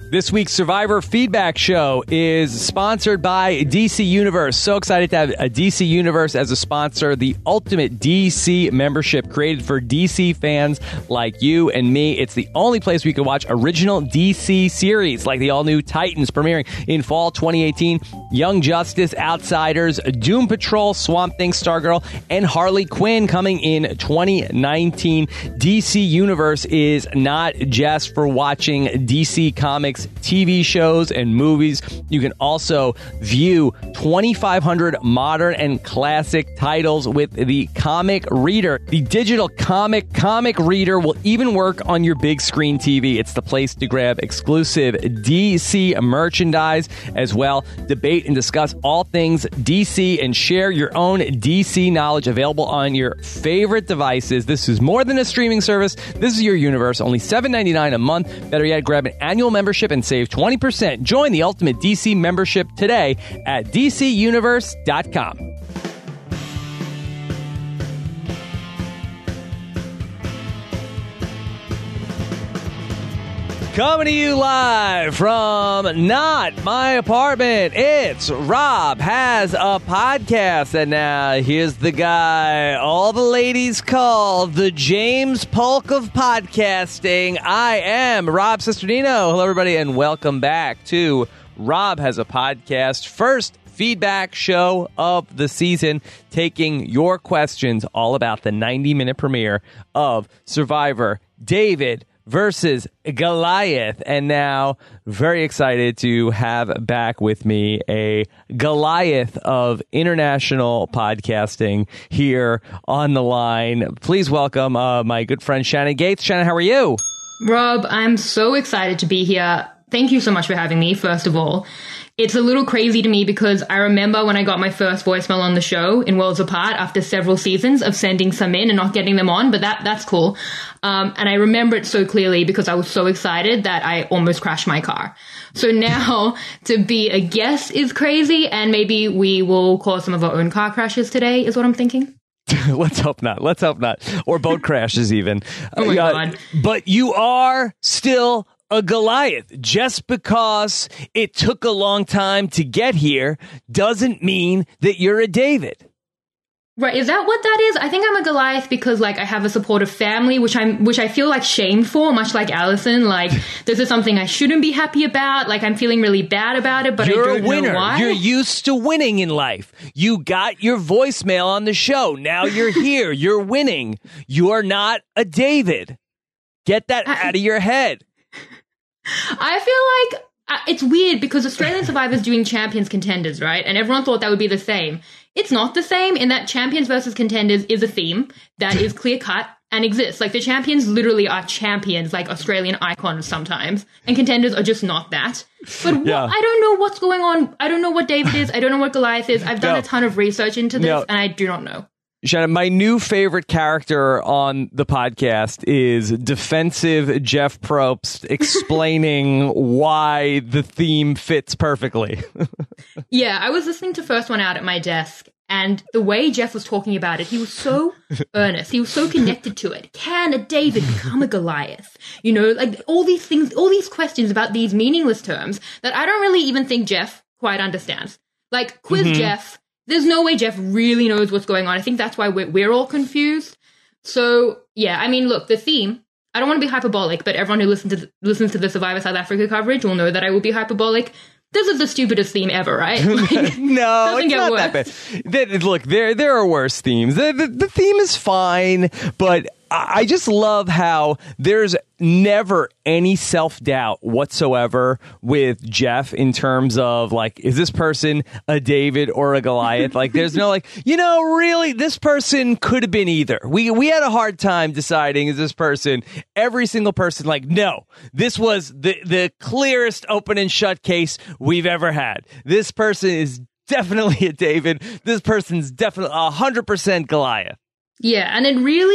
This week's Survivor Feedback Show is sponsored by DC Universe. So excited to have a DC Universe as a sponsor. The ultimate DC membership created for DC fans like you and me. It's the only place we can watch original DC series like the all-new Titans premiering in fall 2018, Young Justice, Outsiders, Doom Patrol, Swamp Thing, Stargirl, and Harley Quinn coming in 2019. DC Universe is not just for watching DC Comics TV shows and movies. You can also view 2,500 modern and classic titles with the Comic Reader. The digital comic reader will even work on your big screen TV. It's the place to grab exclusive DC merchandise as well. Debate and discuss all things DC and share your own DC knowledge, available on your favorite devices. This is more than a streaming service. This is your universe. Only $7.99 a month. Better yet, grab an annual membership and save 20%. Join the ultimate DC membership today at DCUniverse.com. Coming to you live from not my apartment, it's Rob Has a Podcast. And now here's the guy all the ladies call the James Polk of podcasting. I am Rob Cesternino. Hello, everybody, and welcome back to Rob Has a Podcast. First feedback show of the season, taking your questions all about the 90-minute premiere of Survivor David versus Goliath. And now, very excited to have back with me a Goliath of international podcasting here on the line. Please welcome my good friend Shannon Gates. Shannon, how are you? Rob, I'm so excited to be here. Thank you so much for having me, first of all. It's a little crazy to me because I remember when I got my first voicemail on the show in Worlds Apart after several seasons of sending some in and not getting them on, but that's cool. And I remember it so clearly because I was so excited that I almost crashed my car. So now to be a guest is crazy, and maybe we will cause some of our own car crashes today is what I'm thinking. Let's hope not. Or boat crashes even. Oh my God. But you are still a Goliath. Just because it took a long time to get here doesn't mean that you're a David. Right. Is that what that is? I think I'm a Goliath because, like, I have a supportive family, which I feel like shamed for, much like Allison. Like, this is something I shouldn't be happy about. Like, I'm feeling really bad about it, but you're I don't a winner. know why. You're used to winning in life. You got your voicemail on the show. Now you're here. You're winning. You are not a David. Get that out of your head. I feel like it's weird because Australian Survivor's doing Champions Contenders, right? And everyone thought that would be the same. It's not the same in that Champions versus Contenders is a theme that is clear-cut and exists. Like, the champions literally are champions, like Australian icons sometimes, and contenders are just not that. But I don't know what's going on. I don't know what David is. I don't know what Goliath is. I've done a ton of research into this, and I do not know. Shannon, my new favorite character on the podcast is defensive Jeff Probst explaining why the theme fits perfectly. Yeah, I was listening to First One Out at my desk, and the way Jeff was talking about it, he was so earnest. He was so connected to it. Can a David become a Goliath? You know, like all these things, all these questions about these meaningless terms that I don't really even think Jeff quite understands. Like, quiz Jeff. There's no way Jeff really knows what's going on. I think that's why we're all confused. So, yeah, I mean, look, the theme, I don't want to be hyperbolic, but everyone who listens to the Survivor South Africa coverage will know that I will be hyperbolic. This is the stupidest theme ever, right? Like, no, it's not that bad. Look, there are worse themes. The theme is fine, but I just love how there's never any self-doubt whatsoever with Jeff in terms of, like, is this person a David or a Goliath? Like, there's no, like, really, this person could have been either. We had a hard time deciding, is this person, every single person, like, no, this was the clearest open and shut case we've ever had. This person is definitely a David. This person's definitely 100% Goliath. Yeah, and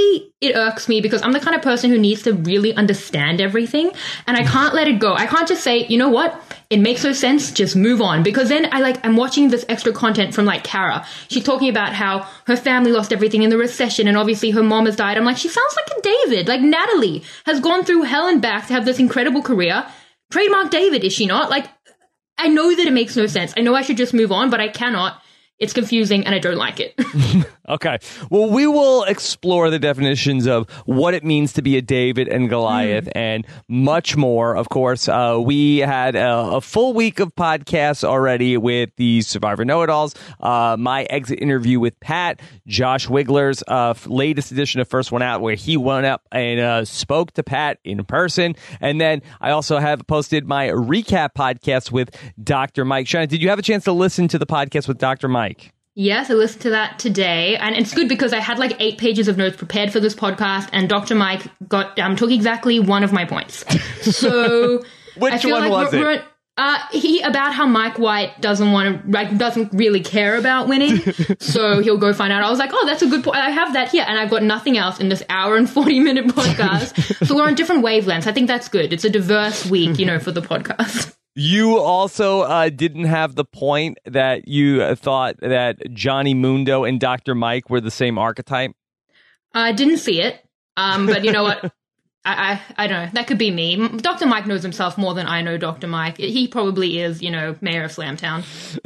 it irks me because I'm the kind of person who needs to really understand everything, and I can't let it go. I can't just say, you know what, it makes no sense, just move on. Because then I'm watching this extra content from, like, Kara. She's talking about how her family lost everything in the recession, and obviously her mom has died. I'm like, she sounds like a David. Like, Natalie has gone through hell and back to have this incredible career, trademark David, is she not? Like, I know that it makes no sense. I know I should just move on, but I cannot. It's confusing and I don't like it. Okay. Well, we will explore the definitions of what it means to be a David and Goliath and much more. Of course, we had a full week of podcasts already with the Survivor Know-It-Alls, my exit interview with Pat, Josh Wigler's latest edition of First One Out, where he went up and spoke to Pat in person. And then I also have posted my recap podcast with Dr. Mike. Shannon, did you have a chance to listen to the podcast with Dr. Mike? Yes, I listened to that today, and it's good because I had like 8 pages of notes prepared for this podcast, and Dr. Mike took exactly one of my points. So which one was it? He about how Mike White doesn't really care about winning, so he'll go find out. I was like, oh, that's a good point. I have that here, and I've got nothing else in this hour and 40-minute podcast. So we're on different wavelengths. I think that's good. It's a diverse week, for the podcast. You also didn't have the point that you thought that Johnny Mundo and Dr. Mike were the same archetype? I didn't see it, but you know what? I don't know. That could be me. Dr. Mike knows himself more than I know Dr. Mike. He probably is, mayor of Slamtown.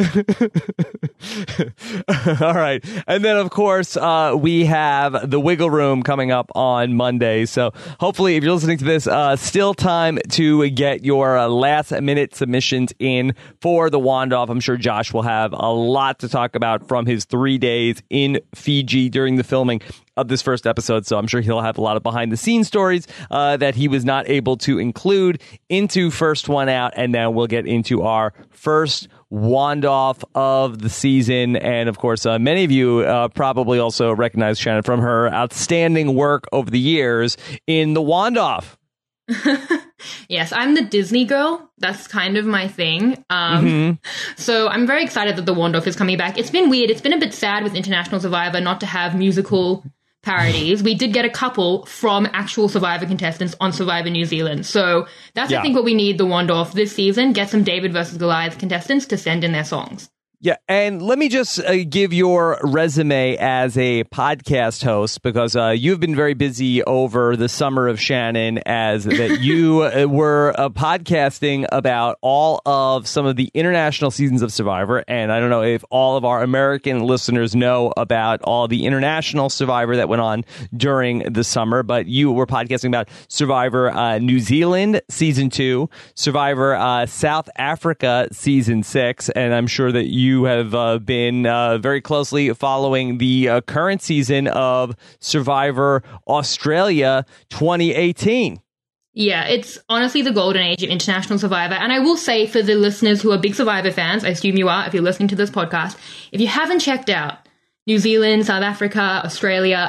All right. And then, of course, we have the Wiggle Room coming up on Monday. So hopefully, if you're listening to this, still time to get your last-minute submissions in for the Wand-Off. I'm sure Josh will have a lot to talk about from his 3 days in Fiji during the filming of this first episode, so I'm sure he'll have a lot of behind-the-scenes stories that he was not able to include into First One Out, and then we'll get into our first Wand-Off of the season. And, of course, many of you probably also recognize Shannon from her outstanding work over the years in the Wand-Off. Yes, I'm the Disney girl. That's kind of my thing. So I'm very excited that the Wand-Off is coming back. It's been weird. It's been a bit sad with International Survivor not to have musical parodies. We did get a couple from actual Survivor contestants on Survivor New Zealand. So that's, I think, what we need the Wand-Off this season. Get some David versus Goliath contestants to send in their songs. Yeah, and let me just give your resume as a podcast host, because you've been very busy over the summer of Shannon, as that you were podcasting about all of some of the international seasons of Survivor. And I don't know if all of our American listeners know about all the international Survivor that went on during the summer, but you were podcasting about Survivor New Zealand Season 2, Survivor South Africa Season 6, and I'm sure that you have been very closely following the current season of Survivor Australia 2018. Yeah, it's honestly the golden age of International Survivor. And I will say, for the listeners who are big Survivor fans, I assume you are if you're listening to this podcast, if you haven't checked out New Zealand, South Africa, Australia,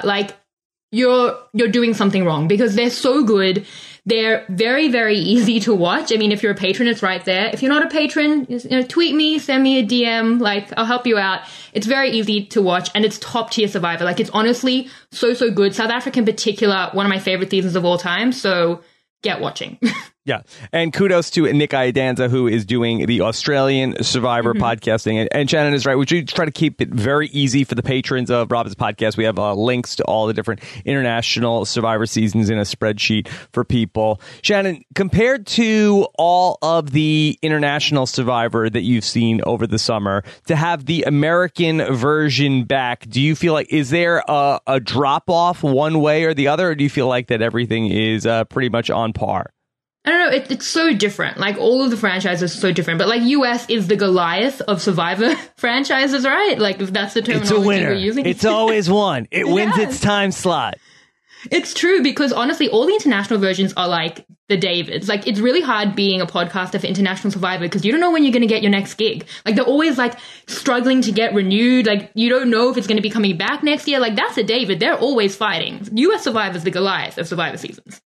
you're doing something wrong, because they're so good. They're very, very easy to watch. I mean, if you're a patron, it's right there. If you're not a patron, tweet me, send me a DM. I'll help you out. It's very easy to watch, and it's top tier Survivor. It's honestly so, so good. South Africa in particular, one of my favorite seasons of all time. So get watching. Yeah. And kudos to Nick Iadanza, who is doing the Australian Survivor podcasting. And Shannon is right. We should try to keep it very easy for the patrons of Robin's podcast. We have links to all the different international Survivor seasons in a spreadsheet for people. Shannon, compared to all of the international Survivor that you've seen over the summer, to have the American version back, do you feel like, is there a drop-off one way or the other, or do you feel like that everything is pretty much on par? I don't know, it's so different. All of the franchises are so different. But, US is the Goliath of Survivor franchises, right? If that's the terminology it's a winner. We're using. It's always one. It wins its time slot. It's true, because, honestly, all the international versions are like the Davids. It's really hard being a podcaster for International Survivor, because you don't know when you're going to get your next gig. They're always, struggling to get renewed. You don't know if it's going to be coming back next year. That's a David. They're always fighting. US Survivor's the Goliath of Survivor seasons.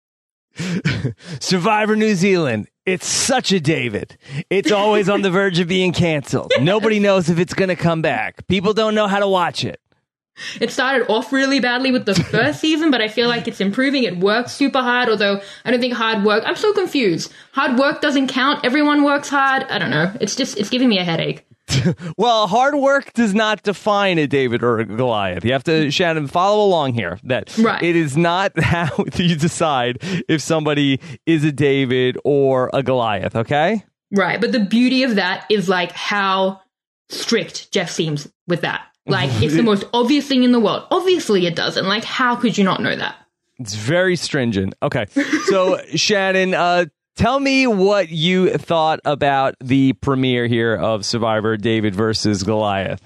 Survivor New Zealand, it's such a David. It's always on the verge of being canceled. Nobody knows if it's going to come back. People don't know how to watch it. It started off really badly with the first season, but I feel like it's improving. It works super hard, although I don't think hard work... I'm so confused. Hard work doesn't count. Everyone works hard. I don't know. It's giving me a headache. Well, hard work does not define a David or a Goliath. You have to, Shannon, follow along here. That right. It is not how you decide if somebody is a David or a Goliath, okay? Right, but the beauty of that is like how strict Jeff seems with that. Like, it's the most obvious thing in the world. Obviously it doesn't. Like, how could you not know that? It's very stringent. Okay, so Shannon, tell me what you thought about the premiere here of Survivor David versus Goliath.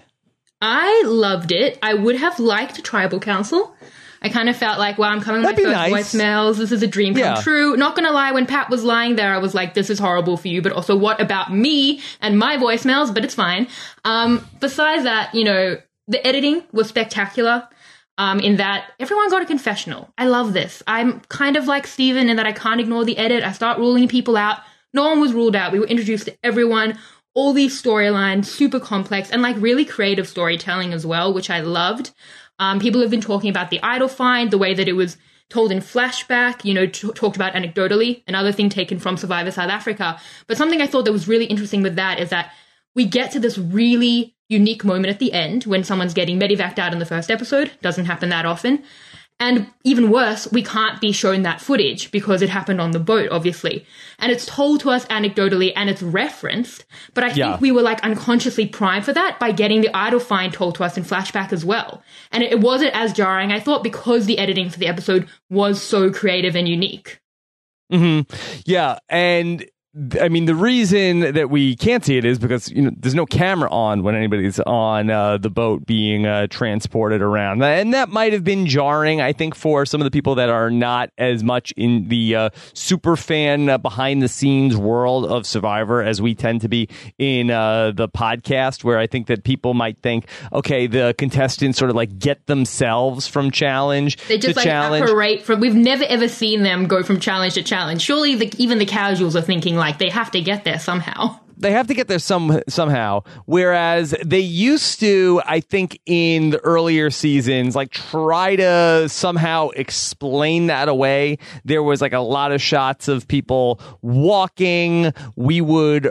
I loved it. I would have liked a tribal council. I kind of felt like, well, I'm coming with my first voicemails. This is a dream come true. Not going to lie, when Pat was lying there, I was like, this is horrible for you. But also, what about me and my voicemails? But it's fine. Besides that, you know, the editing was spectacular. In that everyone got a confessional. I love this. I'm kind of like Steven in that I can't ignore the edit. I start ruling people out. No one was ruled out. We were introduced to everyone. All these storylines, super complex and like really creative storytelling as well, which I loved. People have been talking about the idol find, the way that it was told in flashback, you know, talked about anecdotally, another thing taken from Survivor South Africa. But something I thought that was really interesting with that is that we get to this really unique moment at the end when someone's getting medevaced out in the first episode. Doesn't happen that often. And even worse, we can't be shown that footage because it happened on the boat, obviously. And it's told to us anecdotally and it's referenced. But I think we were like unconsciously primed for that by getting the idol find told to us in flashback as well. And it wasn't as jarring, I thought, because the editing for the episode was so creative and unique. Mm-hmm. Yeah. And I mean, the reason that we can't see it is because, you know, there's no camera on when anybody's on the boat being transported around. And that might have been jarring, I think, for some of the people that are not as much in the super fan behind the scenes world of Survivor as we tend to be in the podcast, where I think that people might think, okay, the contestants sort of like get themselves from challenge they just to like challenge. Operate from, we've never ever seen them go from challenge to challenge. Surely even the casuals are thinking like they have to get there somehow. They have to get there somehow. Whereas they used to, I think, in the earlier seasons, like try to somehow explain that away. There was like a lot of shots of people walking. We would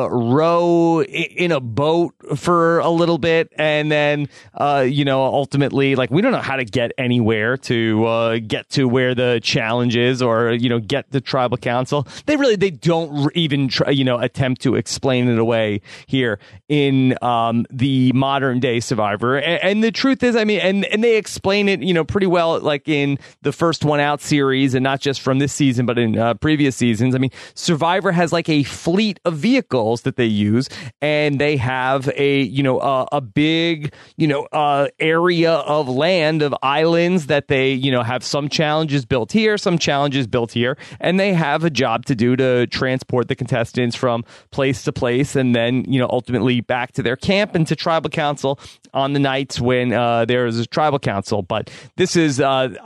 row in a boat for a little bit, and then you know, ultimately, like, we don't know how to get anywhere to get to where the challenge is, or, you know, get the tribal council. They don't even try, you know, attempt to explain it away here in the modern day Survivor. And the truth is, I mean, and they explain it, you know, pretty well, like in the First One Out series, and not just from this season, but in previous seasons. I mean, Survivor has like a fleet of vehicles that they use, and they have a, you know, a big, you know, area of land, of islands that they, you know, have some challenges built here, some challenges built here, and they have a job to do to transport the contestants from place to place, and then, you know, ultimately back to their camp and to tribal council on the nights when there is a tribal council. But this is,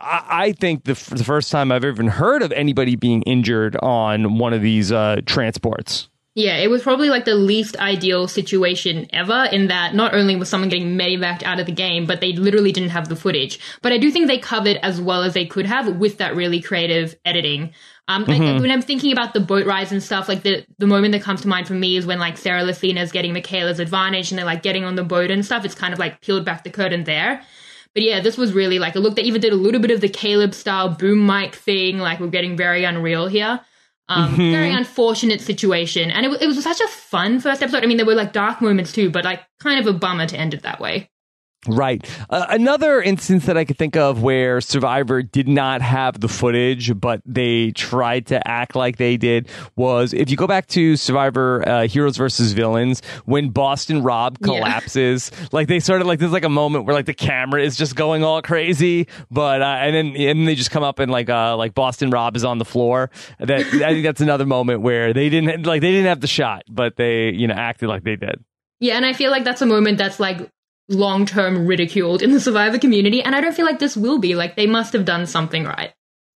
I think, the first time I've even heard of anybody being injured on one of these transports. Yeah, it was probably like the least ideal situation ever, in that not only was someone getting medevaced out of the game, but they literally didn't have the footage. But I do think they covered as well as they could have with that really creative editing. When I'm thinking about the boat rides and stuff, like the moment that comes to mind for me is when like Sarah Lucina is getting Michaela's advantage and they're like getting on the boat and stuff. It's kind of like peeled back the curtain there. But yeah, this was really like a look that even did a little bit of the Caleb style boom mic thing. Like, we're getting very unreal here. Very unfortunate situation. And it was such a fun first episode. I mean, there were like dark moments too, but like kind of a bummer to end it that way. Right. Another instance that I could think of where Survivor did not have the footage, but they tried to act like they did, was if you go back to Survivor Heroes versus Villains, when Boston Rob collapses, like they sort of like, there's like a moment where like the camera is just going all crazy, but and then they just come up and like Boston Rob is on the floor. That I think that's another moment where they didn't have the shot, but they, you know, acted like they did. Yeah, and I feel like that's a moment that's like long-term ridiculed in the Survivor community, and I don't feel like this will be. Like, they must have done something right.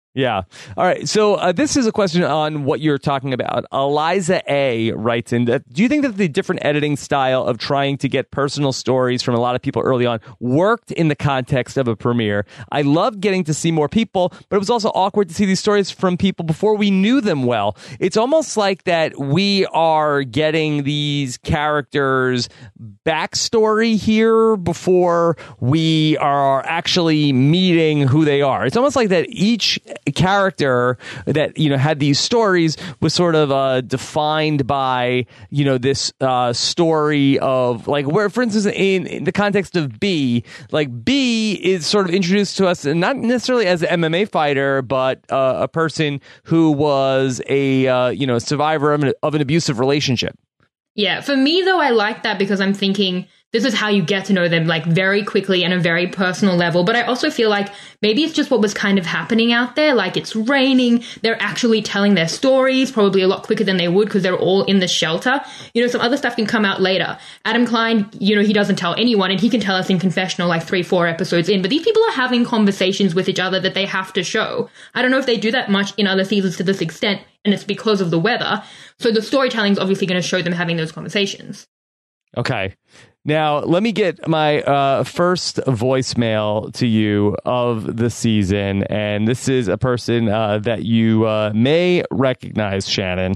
Yeah. All right. So this is a question on what you're talking about. Eliza A. writes in, do you think that the different editing style of trying to get personal stories from a lot of people early on worked in the context of a premiere? I loved getting to see more people, but it was also awkward to see these stories from people before we knew them well. It's almost like that we are getting these characters' backstory here before we are actually meeting who they are. It's almost like that each character that had these stories was sort of defined by this story of, like, where, for instance, in the context of B, like, B is sort of introduced to us not necessarily as an MMA fighter, but a person who was a survivor of an abusive relationship. Yeah, for me though, I like that because I'm thinking this is how you get to know them, like, very quickly and a very personal level. But I also feel like maybe it's just what was kind of happening out there. Like, it's raining. They're actually telling their stories probably a lot quicker than they would because they're all in the shelter. Some other stuff can come out later. Adam Klein, he doesn't tell anyone, and he can tell us in confessional like 3-4 episodes in. But these people are having conversations with each other that they have to show. I don't know if they do that much in other seasons to this extent, and it's because of the weather. So the storytelling is obviously going to show them having those conversations. Okay. Now, let me get my first voicemail to you of the season. And this is a person that you may recognize, Shannon.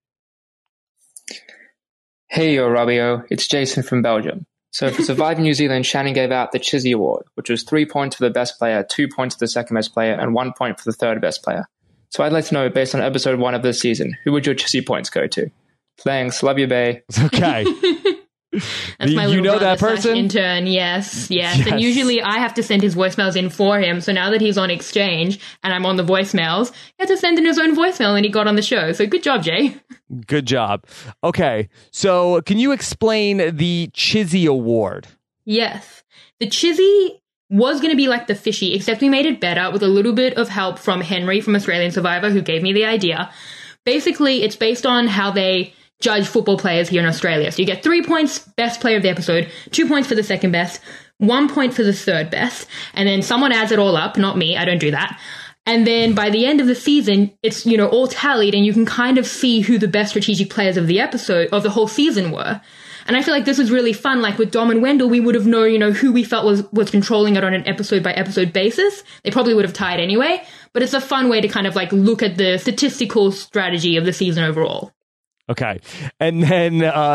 Hey, yo, Robbio. It's Jason from Belgium. So for Survivor New Zealand, Shannon gave out the Chizzy Award, which was 3 points for the best player, 2 points for the second best player, and 1 point for the third best player. So I'd like to know, based on episode 1 of this season, who would your Chizzy points go to? Thanks. Love you, bae. Okay. That's my little that person? Intern. Yes. And usually I have to send his voicemails in for him. So now that he's on exchange and I'm on the voicemails, he had to send in his own voicemail and he got on the show. So good job, Jay. Good job. Okay. So can you explain the Chizzy Award? Yes. The Chizzy was going to be like the fishy, except we made it better with a little bit of help from Henry from Australian Survivor, who gave me the idea. Basically, it's based on how they judge football players here in Australia. So you get 3 points, best player of the episode, 2 points for the second best, 1 point for the third best, and then someone adds it all up, not me, I don't do that. And then by the end of the season, it's, all tallied and you can kind of see who the best strategic players of the episode, of the whole season were. And I feel like this was really fun. Like with Dom and Wendell, we would have known, who we felt was controlling it on an episode by episode basis. They probably would have tied anyway, but it's a fun way to kind of like look at the statistical strategy of the season overall. Okay. And then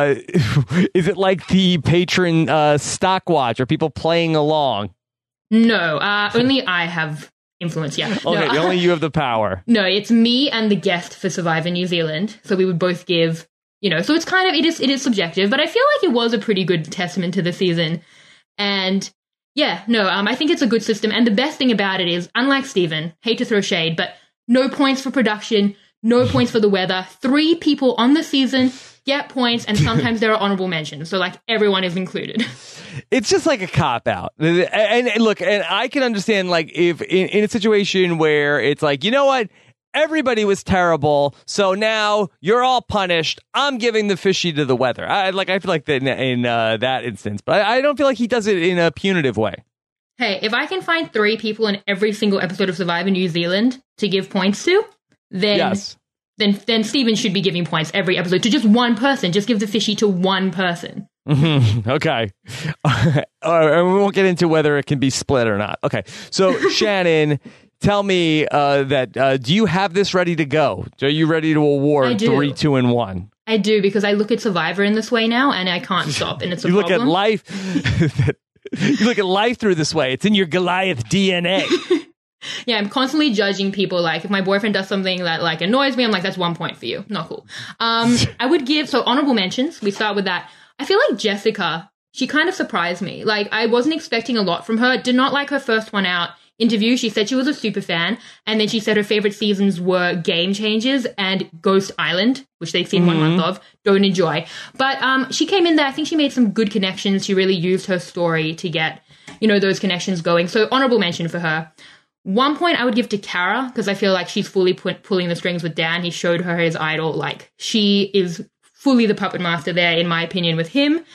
is it like the patron stock watch? Are people playing along? No, only I have influence, yeah. Okay, no, only you have the power. No, it's me and the guest for Survivor New Zealand. So we would both give, so it's kind of, it is subjective, but I feel like it was a pretty good testament to the season. And yeah, no, I think it's a good system. And the best thing about it is, unlike Steven, hate to throw shade, but no points for production, no points for the weather. 3 people on the season get points, and sometimes there are honorable mentions. So, like, everyone is included. It's just like a cop-out. And look, and I can understand, like, if in a situation where it's like, you know what? Everybody was terrible, so now you're all punished. I'm giving the fishy to the weather. I feel like that in that instance. But I don't feel like he does it in a punitive way. Hey, if I can find 3 people in every single episode of Survivor New Zealand to give points to, then yes. then Steven should be giving points every episode to just one person. Just give the fishy to one person. Mm-hmm. Okay. And we won't get into whether it can be split or not. Okay. So, Shannon, tell me that do you have this ready to go? Are you ready to award 3, 2, and 1? I do, because I look at Survivor in this way now, and I can't stop, and it's a problem. Look at life. You look at life through this way. It's in your Goliath DNA. Yeah, I'm constantly judging people. Like, if my boyfriend does something that, like, annoys me, I'm like, that's 1 point for you. Not cool. I would give, so honorable mentions. We start with that. I feel like Jessica, she kind of surprised me. Like, I wasn't expecting a lot from her. Did not like her first one out interview. She said she was a super fan. And then she said her favorite seasons were Game Changers and Ghost Island, which they've seen 1 month of. Don't enjoy. But she came in there. I think she made some good connections. She really used her story to get, those connections going. So honorable mention for her. 1 point I would give to Kara, because I feel like she's fully pulling the strings with Dan. He showed her his idol. Like, she is fully the puppet master there, in my opinion, with him.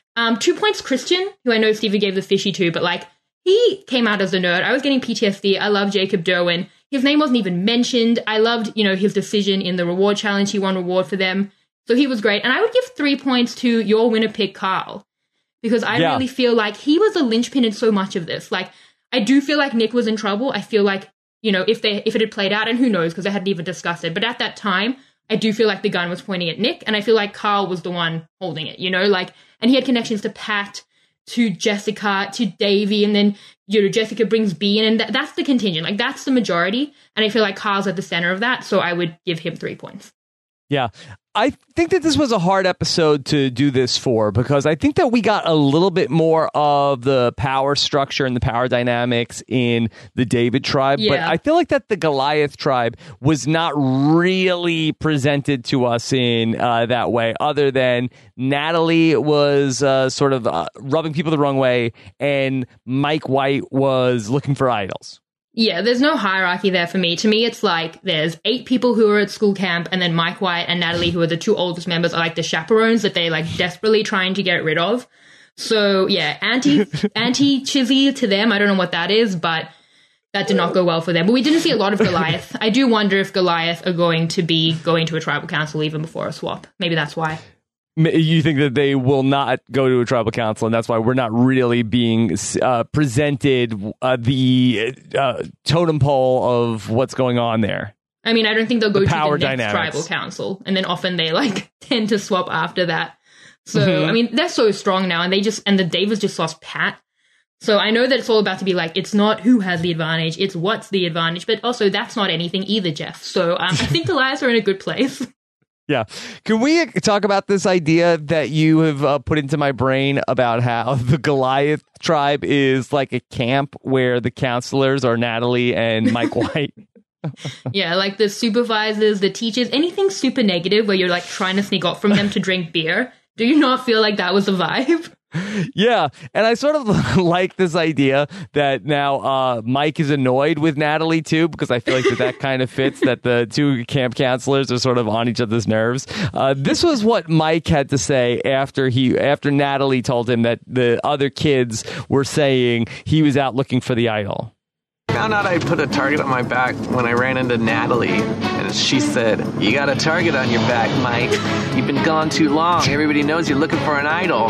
2 points Christian, who I know Stevie gave the fishy to, but, like, he came out as a nerd. I was getting PTSD. I love Jacob Derwin. his name wasn't even mentioned. I loved, his decision in the reward challenge. He won reward for them. So he was great. And I would give 3 points to your winner pick, Carl, because I really feel like he was a linchpin in so much of this. Like, I do feel like Nick was in trouble. I feel like, if it had played out, and who knows, because I hadn't even discussed it. But at that time, I do feel like the gun was pointing at Nick, and I feel like Carl was the one holding it, and he had connections to Pat, to Jessica, to Davey, and then, Jessica brings B in, and that's the contingent. Like, that's the majority, and I feel like Carl's at the center of that, so I would give him 3 points. Yeah. I think that this was a hard episode to do this for, because I think that we got a little bit more of the power structure and the power dynamics in the David tribe. Yeah. But I feel like that the Goliath tribe was not really presented to us in that way, other than Natalie was sort of rubbing people the wrong way, and Mike White was looking for idols. Yeah, there's no hierarchy there for me. To me, it's like there's 8 people who are at school camp, and then Mike White and Natalie, who are the 2 oldest members, are like the chaperones that they like desperately trying to get rid of. So yeah, anti-Chizzy to them. I don't know what that is, but that did not go well for them. But we didn't see a lot of Goliath. I do wonder if Goliath are going to be going to a tribal council even before a swap. Maybe that's why. You think that they will not go to a tribal council, and that's why we're not really being presented the totem pole of what's going on there. I mean, I don't think they'll go to the next dynamics. tribal council, and then often they like tend to swap after that. So I mean, they're so strong now, and the Davids just lost Pat. So I know that it's all about to be like, it's not who has the advantage, it's what's the advantage, but also that's not anything either, Jeff. So I think the Lions are in a good place. Yeah. Can we talk about this idea that you have put into my brain about how the Goliath tribe is like a camp where the counselors are Natalie and Mike White? Yeah, like the supervisors, the teachers, anything super negative where you're like trying to sneak off from them to drink beer. Do you not feel like that was the vibe? Yeah, and I sort of like this idea that now Mike is annoyed with Natalie too, because I feel like that kind of fits, that the 2 camp counselors are sort of on each other's nerves. This was what Mike had to say after Natalie told him that the other kids were saying he was out looking for the idol. Found out I put a target on my back when I ran into Natalie, and she said, "You got a target on your back, Mike. You've been gone too long. Everybody knows you're looking for an idol."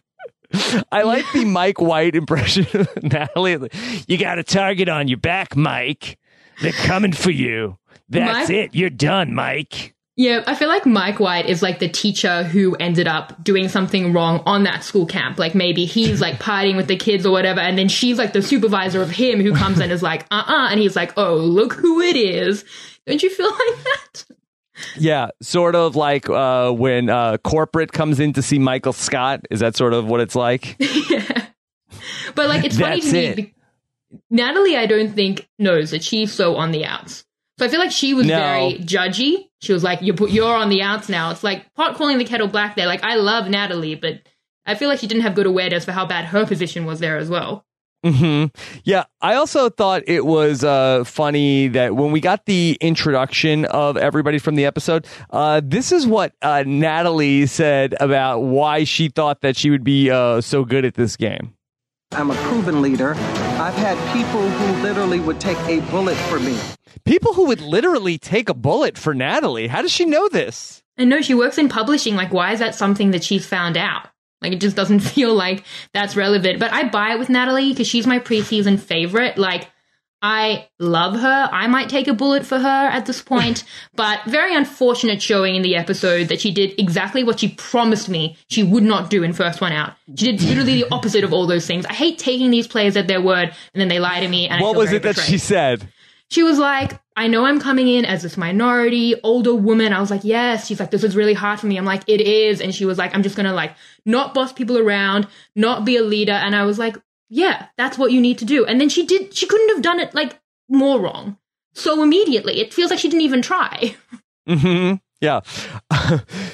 I like the Mike White impression of Natalie. "You got a target on your back, Mike. They're coming for you. That's it. You're done, Mike." Yeah, I feel like Mike White is like the teacher who ended up doing something wrong on that school camp. Like maybe he's like partying with the kids or whatever, and then she's like the supervisor of him who comes in and is like, and he's like, "Oh, look who it is." Don't you feel like that? Yeah, sort of like when corporate comes in to see Michael Scott. Is that sort of what it's like? Yeah. But like, it's funny to me. Natalie, I don't think knows that she's so on the outs. So I feel like she was very judgy. She was like, you're on the outs now. It's like pot calling the kettle black there. Like, I love Natalie, but I feel like she didn't have good awareness for how bad her position was there as well. Mm-hmm. Yeah, I also thought it was funny that when we got the introduction of everybody from the episode, this is what Natalie said about why she thought that she would be so good at this game. "I'm a proven leader. I've had people who literally would take a bullet for me." People who would literally take a bullet for Natalie? How does she know this? And no, she works in publishing. Like, why is that something that she's found out? Like, it just doesn't feel like that's relevant. But I buy it with Natalie because she's my preseason favorite. Like, I love her. I might take a bullet for her at this point. But very unfortunate showing in the episode that she did exactly what she promised me she would not do in First One Out. She did literally the opposite of all those things. I hate taking these players at their word and then they lie to me. And what was it that she said? She was like, "I know I'm coming in as this minority, older woman." I was like, "Yes." She's like, "This is really hard for me." I'm like, "It is." And she was like, "I'm just going to like not boss people around, not be a leader." And I was like, "Yeah, that's what you need to do." And then she couldn't have done it like more wrong. So immediately, it feels like she didn't even try. Mm-hmm. Yeah.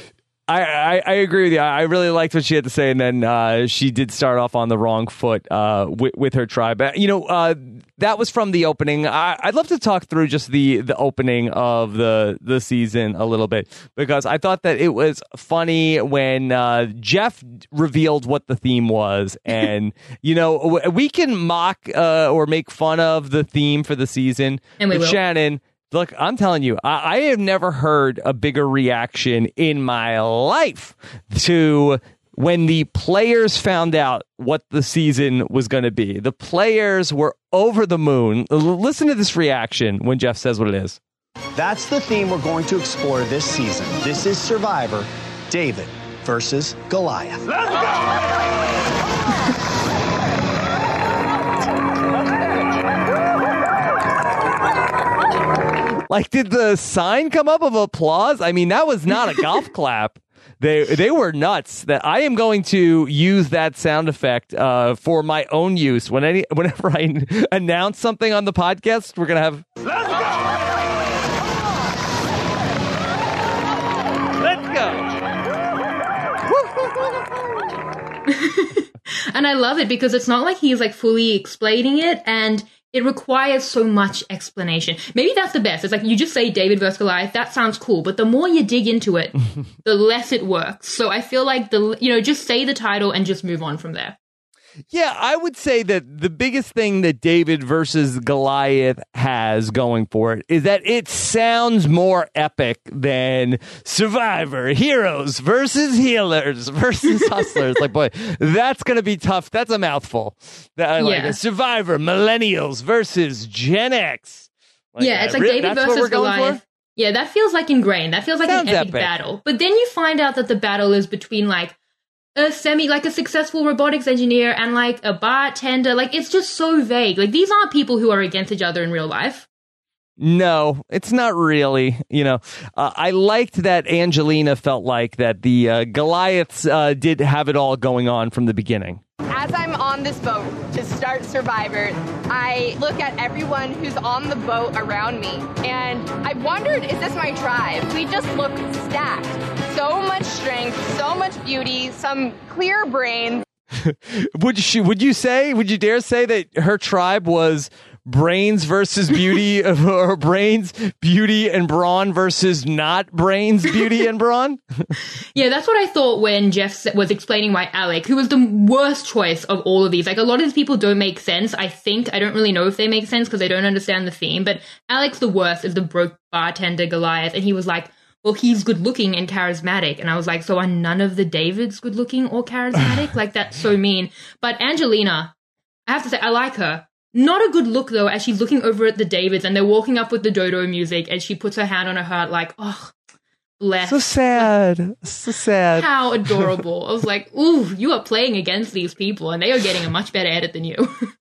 I agree with you. I really liked what she had to say, and then she did start off on the wrong foot with her tribe. That was from the opening. I'd love to talk through just the opening of the season a little bit, because I thought that it was funny when Jeff revealed what the theme was. And, we can mock or make fun of the theme for the season. And we will. Shannon, look, I'm telling you, I have never heard a bigger reaction in my life to when the players found out what the season was going to be. The players were over the moon. Listen to this reaction when Jeff says what it is. That's the theme we're going to explore this season. This is Survivor, David versus Goliath. Let's go! Like, did the sign come up of applause? I mean, that was not a golf clap. They were nuts. That I am going to use that sound effect for my own use. Whenever I announce something on the podcast, we're going to have... Let's go! And I love it because it's not like he's like fully explaining it, and it requires so much explanation. Maybe that's the best. It's like you just say David versus Goliath. That sounds cool. But the more you dig into it, the less it works. So I feel like just say the title and just move on from there. Yeah, I would say that the biggest thing that David versus Goliath has going for it is that it sounds more epic than Survivor, Heroes versus Healers versus Hustlers. Like, boy, that's going to be tough. That's a mouthful. Like a Survivor, Millennials versus Gen X. It's like David versus Goliath. Yeah, that feels like ingrained. That feels like an epic battle. But then you find out that the battle is between like a successful robotics engineer and like a bartender. Like, it's just so vague. Like, these aren't people who are against each other in real life. No, it's not really. I liked that Angelina felt like that the Goliaths did have it all going on from the beginning. As I'm on this boat to start Survivor, I look at everyone who's on the boat around me, and I wondered, is this my tribe? We just look stacked. So much strength, so much beauty, some clear brains. Would you dare say that her tribe was brains versus beauty, or brains, beauty, and brawn versus not brains, beauty, and brawn? Yeah, that's what I thought when Jeff was explaining why Alec, who was the worst choice of all of these, like a lot of these people don't make sense. I don't really know if they make sense because they don't understand the theme, but Alec's the worst is the broke bartender Goliath, and he was like, well, he's good looking and charismatic. And I was like, so are none of the Davids good looking or charismatic? Like, that's so mean. But Angelina, I have to say, I like her. Not a good look, though, as she's looking over at the Davids and they're walking up with the dodo music and she puts her hand on her heart like, oh, bless. So sad. So sad. How adorable. I was like, ooh, you are playing against these people and they are getting a much better edit than you.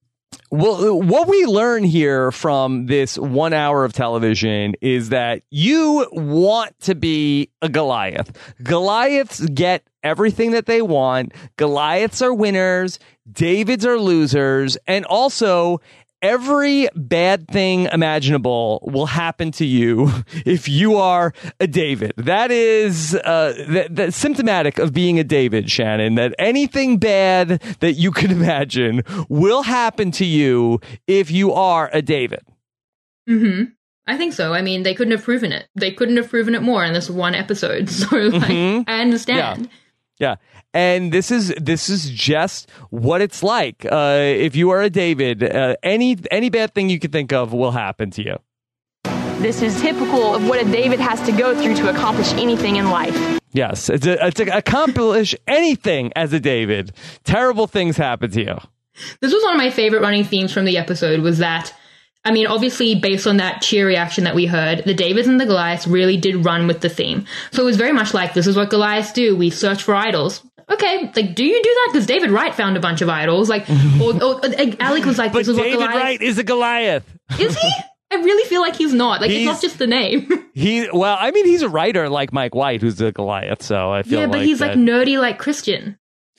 Well, what we learn here from this 1 hour of television is that you want to be a Goliath. Goliaths get everything that they want. Goliaths are winners. Davids are losers. And also, every bad thing imaginable will happen to you if you are a David. That is that's symptomatic of being a David, Shannon, that anything bad that you can imagine will happen to you if you are a David. Mm-hmm. I think so. I mean, they couldn't have proven it. They couldn't have proven it more in this one episode. So, I understand. Yeah. And this is just what it's like. If you are a David, any bad thing you can think of will happen to you. This is typical of what a David has to go through to accomplish anything in life. Yes, it's to accomplish anything as a David. Terrible things happen to you. This was one of my favorite running themes from the episode, was that, I mean, obviously, based on that cheer reaction that we heard, the Davids and the Goliaths really did run with the theme. So it was very much like, this is what Goliaths do. We search for idols. Okay, like, do you do that? Because David Wright found a bunch of idols. Like, or Alec was like, this is what Goliath... But David Wright is a Goliath. Is he? I really feel like he's not. Like, it's not just the name. He's a writer like Mike White, who's a Goliath, so I feel like... Yeah, but he's like nerdy like Christian.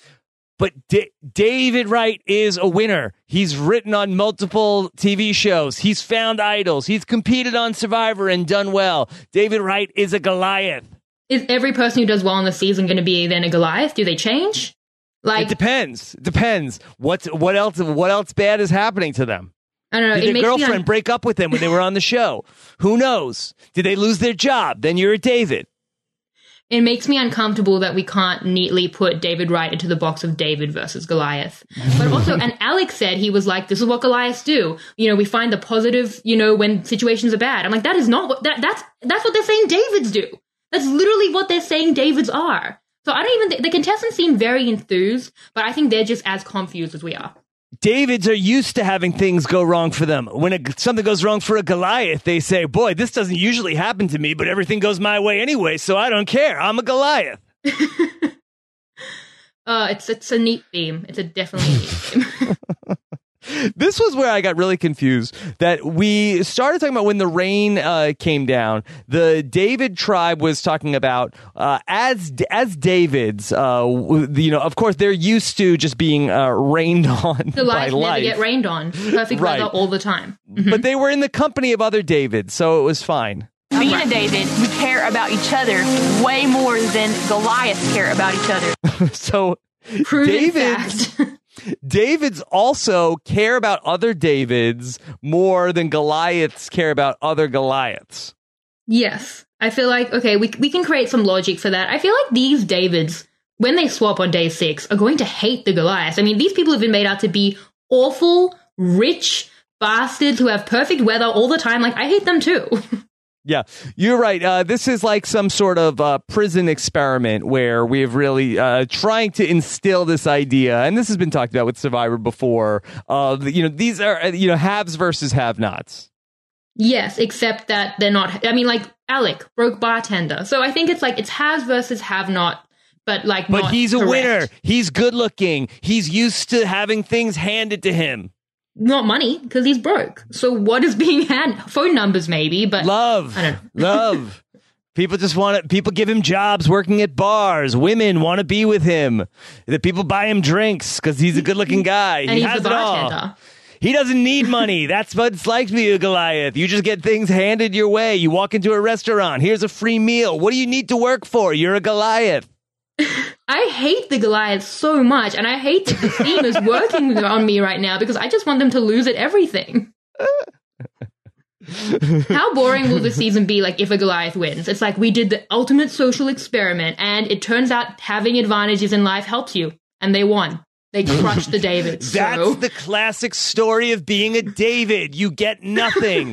But David Wright is a winner. He's written on multiple TV shows. He's found idols. He's competed on Survivor and done well. David Wright is a Goliath. Is every person who does well in the season going to be then a Goliath? Do they change? It depends. What else bad is happening to them? I don't know. Did their girlfriend break up with them when they were on the show? Who knows? Did they lose their job? Then you're a David. It makes me uncomfortable that we can't neatly put David Wright into the box of David versus Goliath. But also, and Alex said he was like, this is what Goliaths do. We find the positive, when situations are bad. I'm like, that is not what, that's what they're saying Davids do. That's literally what they're saying Davids are. So I don't even, the contestants seem very enthused, but I think they're just as confused as we are. Davids are used to having things go wrong for them. When something goes wrong for a Goliath, they say, boy, this doesn't usually happen to me, but everything goes my way anyway, so I don't care. I'm a Goliath. It's a neat theme. It's definitely a neat theme. This was where I got really confused, that we started talking about when the rain came down. The David tribe was talking about as Davids, of course, they're used to just being rained on the by life. life. Never get rained on. Perfect weather all the time. Mm-hmm. But they were in the company of other Davids, so it was fine. Being a David, we care about each other way more than Goliaths care about each other. So Davids also care about other Davids more than Goliaths care about other Goliaths. Yes. I feel like, okay, we can create some logic for that. I feel like these Davids, when they swap on day 6, are going to hate the Goliaths. I mean, these people have been made out to be awful, rich bastards who have perfect weather all the time. Like, I hate them too. Yeah, you're right. This is like some sort of prison experiment where we've really trying to instill this idea, and this has been talked about with Survivor before. These are haves versus have-nots. Yes, except that they're not. I mean, like Alec, broke bartender. So I think it's like it's haves versus have-not, but not he's a correct. winner. He's good-looking. He's used to having things handed to him. Not money, because he's broke. So what is being handed? Phone numbers, maybe, but love. I don't know. Love. People just want it. People give him jobs working at bars. Women want to be with him. The people buy him drinks because he's a good-looking guy. And he he's has the it all. bartender. He doesn't need money. That's what it's like to be a Goliath. You just get things handed your way. You walk into a restaurant. Here's a free meal. What do you need to work for? You're a Goliath. I hate the Goliaths so much, and I hate that the theme is working on me right now because I just want them to lose at everything. How boring will the season be if a Goliath wins? It's like we did the ultimate social experiment, and it turns out having advantages in life helps you, and they won. They crushed the Davids. That's the classic story of being a David. You get nothing.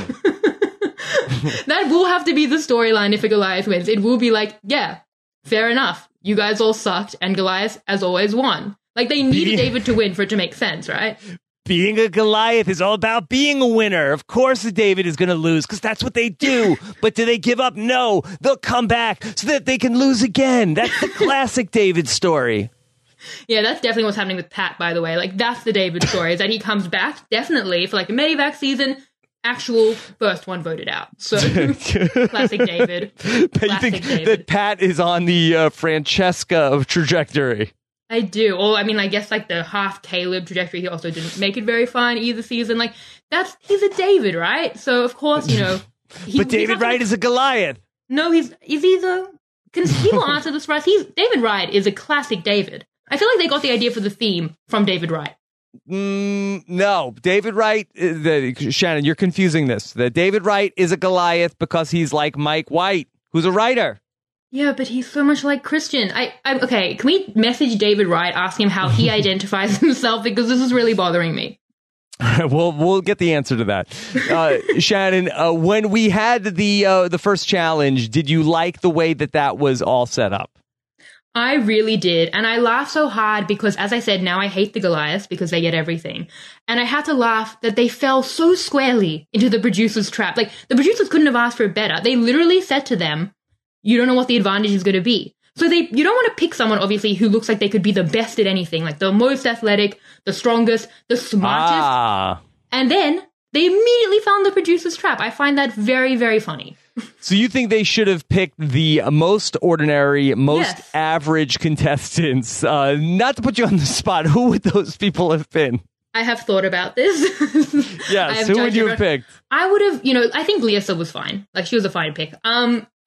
That will have to be the storyline if a Goliath wins. It will be like, yeah, fair enough. You guys all sucked, and Goliath, as always, won. They needed David to win for it to make sense, right? Being a Goliath is all about being a winner. Of course the David is going to lose, because that's what they do. But do they give up? No. They'll come back so that they can lose again. That's the classic David story. Yeah, that's definitely what's happening with Pat, by the way. That's the David story, is that he comes back, definitely, for a medevac season, actual first one voted out. So, classic David. Classic David. That Pat is on the Francesca trajectory. I do. Or, I guess the half Caleb trajectory, he also didn't make it very far in either season. He's a David, right? So, of course, but David Wright is a Goliath. No, is he though? Can people answer this for us? David Wright is a classic David. I feel like they got the idea for the theme from David Wright. No, David Wright, Shannon, you're confusing this. David Wright is a Goliath because he's like Mike White, who's a writer. Yeah, but he's so much like Christian. Okay, can we message David Wright, ask him how he identifies himself, because this is really bothering me. We'll get the answer to that. Shannon, when we had the first challenge, did you like the way that was all set up? I really did. And I laughed so hard because, as I said, now I hate the Goliaths because they get everything. And I had to laugh that they fell so squarely into the producers' trap. The producers couldn't have asked for it better. They literally said to them, you don't know what the advantage is going to be. So you don't want to pick someone, obviously, who looks like they could be the best at anything, the most athletic, the strongest, the smartest. And then they immediately found the producer's trap. I find that very, very funny. So you think they should have picked the most ordinary, most average contestants? Not to put you on the spot, who would those people have been? I have thought about this. Yes, who would you have picked? I would have, I think Lisa was fine. She was a fine pick. I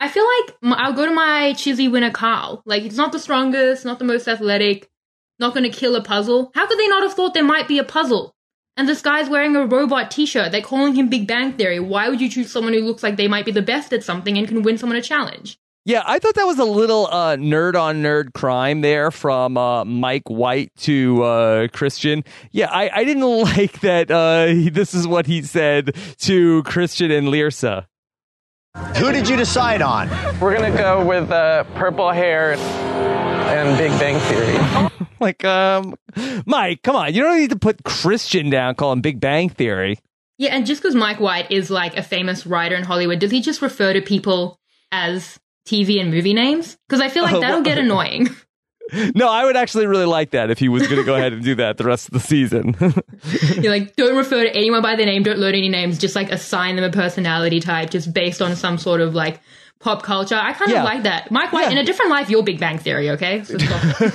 I feel like I'll go to my Chizzy winner, Carl. Like, he's not the strongest, not the most athletic, not going to kill a puzzle. How could they not have thought there might be a puzzle? And this guy's wearing a robot t-shirt. They're calling him Big Bang Theory. Why would you choose someone who looks like they might be the best at something and can win someone a challenge? Yeah, I thought that was a little nerd-on-nerd crime there from Mike White to Christian. Yeah, I didn't like that this is what he said to Christian and Lyrsa. Who did you decide on? We're going to go with purple hair and Big Bang Theory. Like, Mike, come on. You don't need to put Christian down, call him Big Bang Theory. Yeah, and just because Mike White is like a famous writer in Hollywood, does he just refer to people as TV and movie names? Because I feel like that'll get annoying. No, I would actually really like that if he was going to go ahead and do that the rest of the season. You're like, don't refer to anyone by their name, don't learn any names, just like assign them a personality type just based on some sort of like pop culture. I kind of like that. Mike White, in a different life, you're Big Bang Theory, okay? So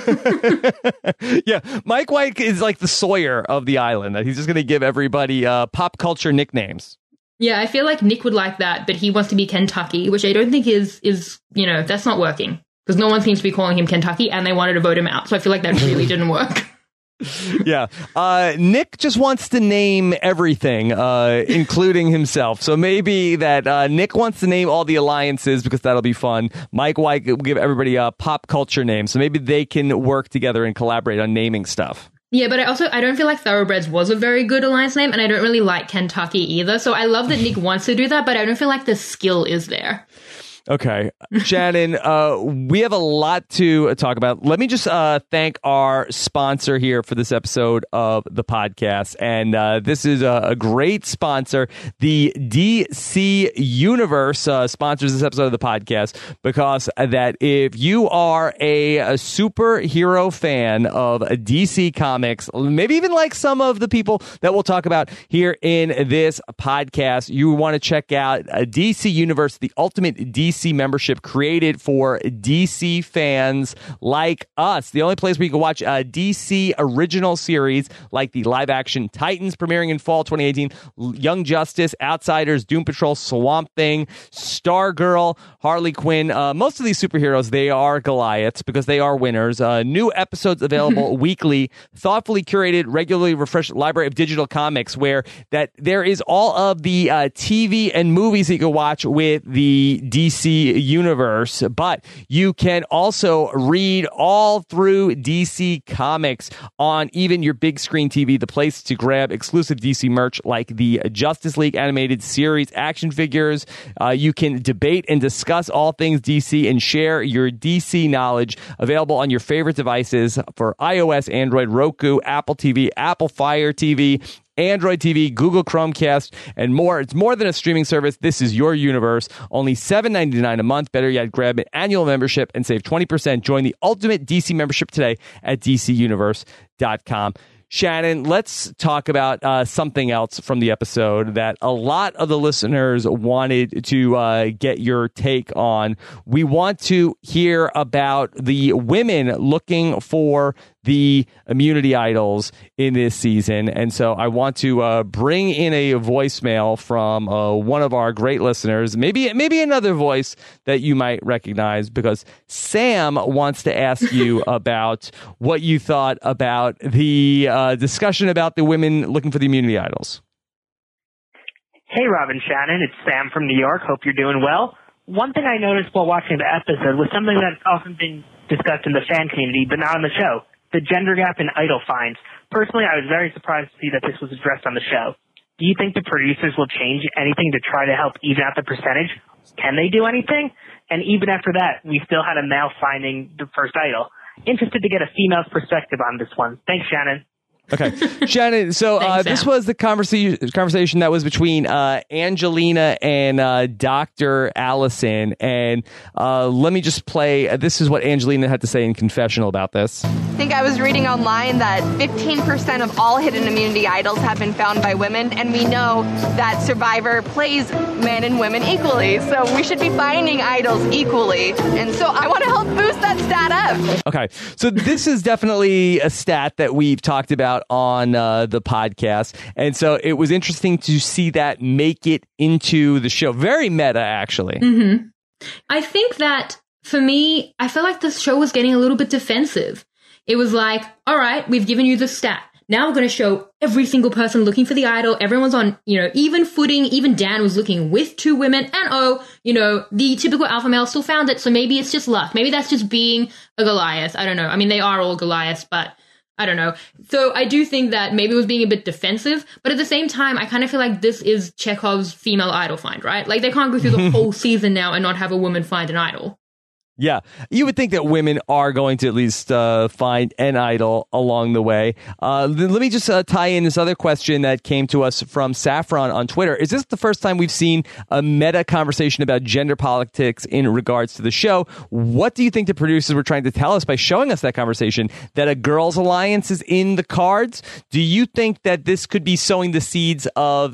yeah, Mike White is like the Sawyer of the island. That he's just going to give everybody pop culture nicknames. Yeah, I feel like Nick would like that, but he wants to be Kentucky, which I don't think is that's not working. Because no one seems to be calling him Kentucky, and they wanted to vote him out. So I feel like that really didn't work. Yeah. Nick just wants to name everything, including himself. So maybe that Nick wants to name all the alliances because that'll be fun. Mike White will give everybody a pop culture name. So maybe they can work together and collaborate on naming stuff. Yeah, but I don't feel like Thoroughbreds was a very good alliance name, and I don't really like Kentucky either. So I love that Nick wants to do that, but I don't feel like the skill is there. Okay. Shannon, we have a lot to talk about. Let me just thank our sponsor here for this episode of the podcast. And this is a great sponsor. The DC Universe sponsors this episode of the podcast because that if you are a superhero fan of DC Comics, maybe even like some of the people that we'll talk about here in this podcast, you want to check out DC Universe, the ultimate DC membership created for DC fans like us. The only place where you can watch a DC original series like the live action Titans premiering in fall 2018, Young Justice, Outsiders, Doom Patrol, Swamp Thing, Stargirl, Harley Quinn. Most of these superheroes, they are Goliaths because they are winners. New episodes available weekly, thoughtfully curated, regularly refreshed library of digital comics where that there is all of the TV and movies that you can watch with the DC Universe, but you can also read all through DC Comics on even your big screen TV, the place to grab exclusive DC merch like the Justice League animated series action figures. You can debate and discuss all things DC and share your DC knowledge, available on your favorite devices for iOS, Android, Roku, Apple TV, Apple Fire TV, Android TV, Google Chromecast, and more. It's more than a streaming service. This is your universe. Only $7.99 a month. Better yet, grab an annual membership and save 20%. Join the ultimate DC membership today at DCUniverse.com. Shannon, let's talk about something else from the episode that a lot of the listeners wanted to get your take on. We want to hear about the women looking for the immunity idols in this season. And so I want to bring in a voicemail from one of our great listeners, maybe another voice that you might recognize, because Sam wants to ask you about what you thought about the discussion about the women looking for the immunity idols. Hey, Rob and Shannon. It's Sam from New York. Hope you're doing well. One thing I noticed while watching the episode was something that's often been discussed in the fan community, but not on the show. The gender gap in idol finds. Personally, I was very surprised to see that this was addressed on the show. Do you think the producers will change anything to try to help even out the percentage? Can they do anything? And even after that, we still had a male finding the first idol. Interested to get a female's perspective on this one. Thanks, Shannon. Okay, Shannon, so this was the conversation that was between Angelina and Dr. Allison, and let me just play. This is what Angelina had to say in confessional about this. I think I was reading online that 15% of all hidden immunity idols have been found by women, and we know that Survivor plays men and women equally, so we should be finding idols equally, and so I want to help boost that stat up. Okay, so this is definitely a stat that we've talked about on the podcast, and so it was interesting to see that make it into the show. Very meta, actually. Mm-hmm. I think that, for me, I felt like the show was getting a little bit defensive. It was like, all right, we've given you the stat. Now we're going to show every single person looking for the idol. Everyone's on, even footing. Even Dan was looking with 2 women. And, the typical alpha male still found it. So maybe it's just luck. Maybe that's just being a Goliath. I don't know. I mean, they are all Goliaths, but I don't know. So I do think that maybe it was being a bit defensive. But at the same time, I kind of feel like this is Chekhov's female idol find, right? Like, they can't go through the whole season now and not have a woman find an idol. Yeah, you would think that women are going to at least find an idol along the way. Let me just tie in this other question that came to us from Saffron on Twitter. Is this the first time we've seen a meta conversation about gender politics in regards to the show? What do you think the producers were trying to tell us by showing us that conversation? That a girls' alliance is in the cards? Do you think that this could be sowing the seeds of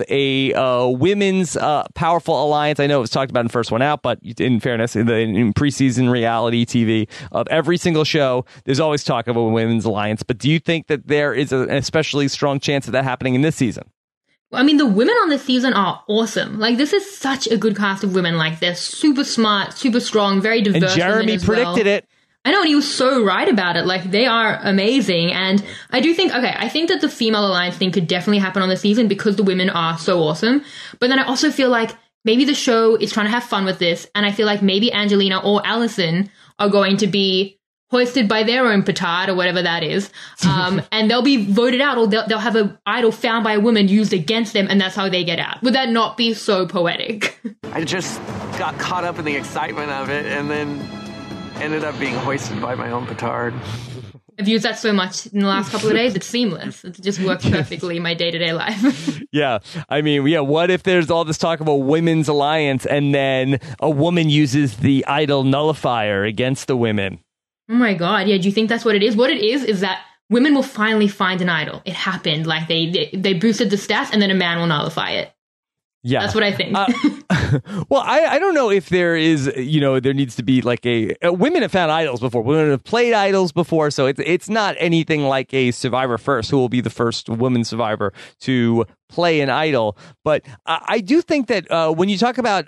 a women's powerful alliance? I know it was talked about in First One Out, but in fairness, in preseason reality TV of every single show, there's always talk of a women's alliance. But do you think that there is an especially strong chance of that happening in this season? Well, I mean, the women on this season are awesome. Like, this is such a good cast of women. Like, they're super smart, super strong, very diverse. And Jeremy predicted it. I know, and he was so right about it. Like, they are amazing. And I do think, I think that the female alliance thing could definitely happen on the season because the women are so awesome. But then I also feel like maybe the show is trying to have fun with this, and I feel like maybe Angelina or Allison are going to be hoisted by their own petard or whatever that is, and they'll be voted out, or they'll have an idol found by a woman used against them, and that's how they get out. Would that not be so poetic? I just got caught up in the excitement of it and then ended up being hoisted by my own petard. I've used that so much in the last couple of days. It's seamless. It just works perfectly in my day-to-day life. Yeah. I mean, what if there's all this talk of a women's alliance and then a woman uses the idol nullifier against the women? Oh my God. Yeah. Do you think that's what it is? What it is that women will finally find an idol. It happened. Like, they boosted the stats and then a man will nullify it. Yeah. That's what I think. Well, I don't know if there is, there needs to be like women have found idols before. Women have played idols before. So it's not anything like a Survivor First, who will be the first woman survivor to play an idol. But I do think that when you talk about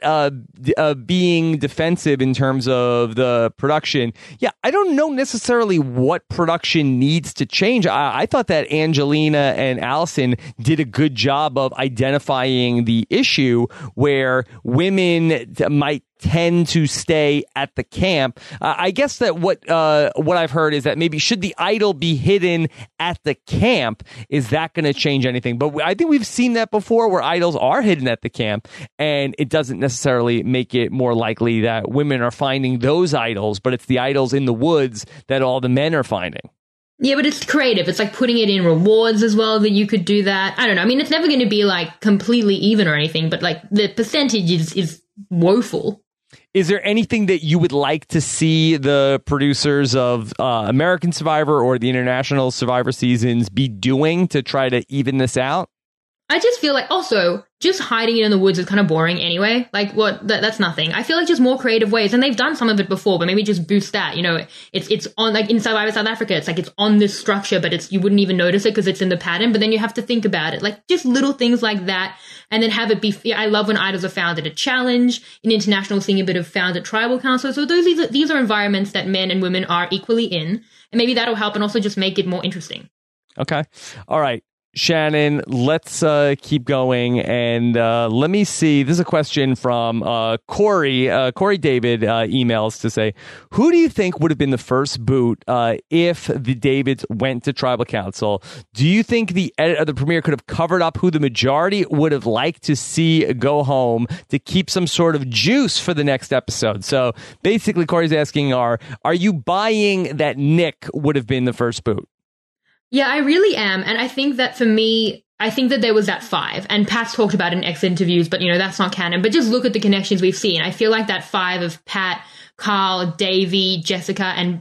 being defensive in terms of the production, I don't know necessarily what production needs to change. I thought that Angelina and Allison did a good job of identifying the issue where women might tend to stay at the camp. I guess that what I've heard is that maybe should the idol be hidden at the camp? Is that going to change anything? But I think we've seen that before where idols are hidden at the camp, and it doesn't necessarily make it more likely that women are finding those idols, but it's the idols in the woods that all the men are finding. Yeah, but it's creative. It's like putting it in rewards as well, that you could do that. I don't know. I mean, it's never going to be like completely even or anything, but like the percentage is woeful. Is there anything that you would like to see the producers of American Survivor or the International Survivor seasons be doing to try to even this out? I just feel like also just hiding it in the woods is kind of boring anyway. Like, that's nothing. I feel like just more creative ways, and they've done some of it before, but maybe just boost that. It's on, like in Survivor South Africa, it's like it's on this structure, but you wouldn't even notice it because it's in the pattern. But then you have to think about it, like just little things like that, and then have it be. I love when idols are found at a challenge. In international, seeing a bit of found at tribal council. So these are environments that men and women are equally in, and maybe that'll help and also just make it more interesting. Okay, all right. Shannon, let's keep going, and let me see. This is a question from Corey. Corey David emails to say, who do you think would have been the first boot if the Davids went to Tribal Council? Do you think the edit of the premiere could have covered up who the majority would have liked to see go home to keep some sort of juice for the next episode? So basically, Corey's asking, are you buying that Nick would have been the first boot? Yeah, I really am. And I think that for me, I think that there was that 5. And Pat's talked about it in exit interviews, but, that's not canon. But just look at the connections we've seen. I feel like that 5 of Pat, Carl, Davey, Jessica, and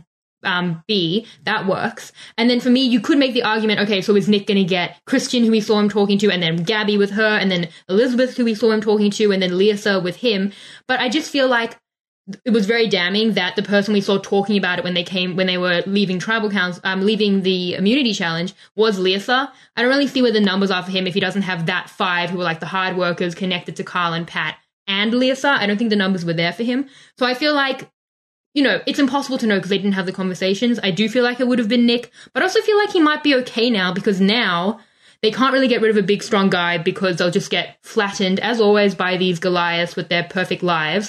B, that works. And then for me, you could make the argument, okay, so is Nick going to get Christian, who we saw him talking to, and then Gabby with her, and then Elizabeth, who we saw him talking to, and then Lisa with him. But I just feel like it was very damning that the person we saw talking about it when they were leaving Tribal Council, leaving the immunity challenge, was Lisa. I don't really see where the numbers are for him if he doesn't have that 5 who were like the hard workers connected to Carl and Pat and Leasa. I don't think the numbers were there for him. So I feel like, you know, it's impossible to know because they didn't have the conversations. I do feel like it would have been Nick, but I also feel like he might be okay now because now they can't really get rid of a big, strong guy because they'll just get flattened, as always, by these Goliaths with their perfect lives.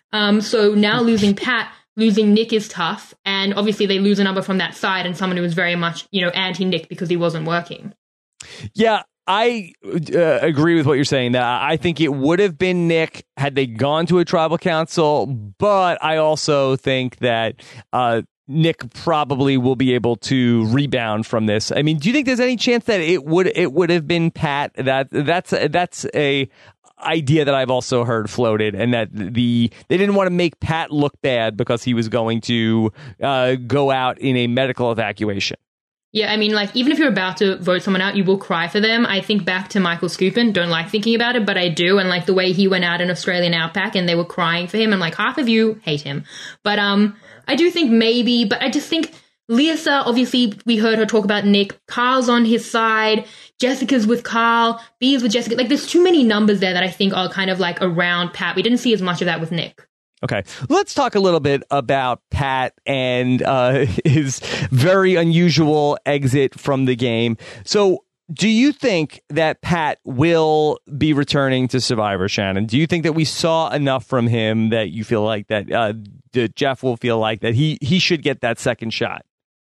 So now losing Pat, losing Nick is tough. And obviously they lose a number from that side and someone who was very much, you know, anti-Nick because he wasn't working. Yeah, I agree with what you're saying. That I think it would have been Nick had they gone to a tribal council, but I also think that Nick probably will be able to rebound from this. I mean, do you think there's any chance that it would have been Pat? That's a idea that I've also heard floated, and that they didn't want to make Pat look bad because he was going to go out in a medical evacuation. Yeah, I mean, like, even if you're about to vote someone out, you will cry for them. I think back to Michael Skupin. Don't like thinking about it, but I do. And, like, the way he went out in Australian Outback and they were crying for him, and, like, half of you hate him. But I do think maybe, but I just think Leasa, obviously, we heard her talk about Nick. Carl's on his side. Jessica's with Carl. B's with Jessica. Like, there's too many numbers there that I think are kind of, like, around Pat. We didn't see as much of that with Nick. Okay, let's talk a little bit about Pat and his very unusual exit from the game. So do you think that Pat will be returning to Survivor, Shannon? Do you think that we saw enough from him that you feel like that Jeff will feel like that he should get that second shot?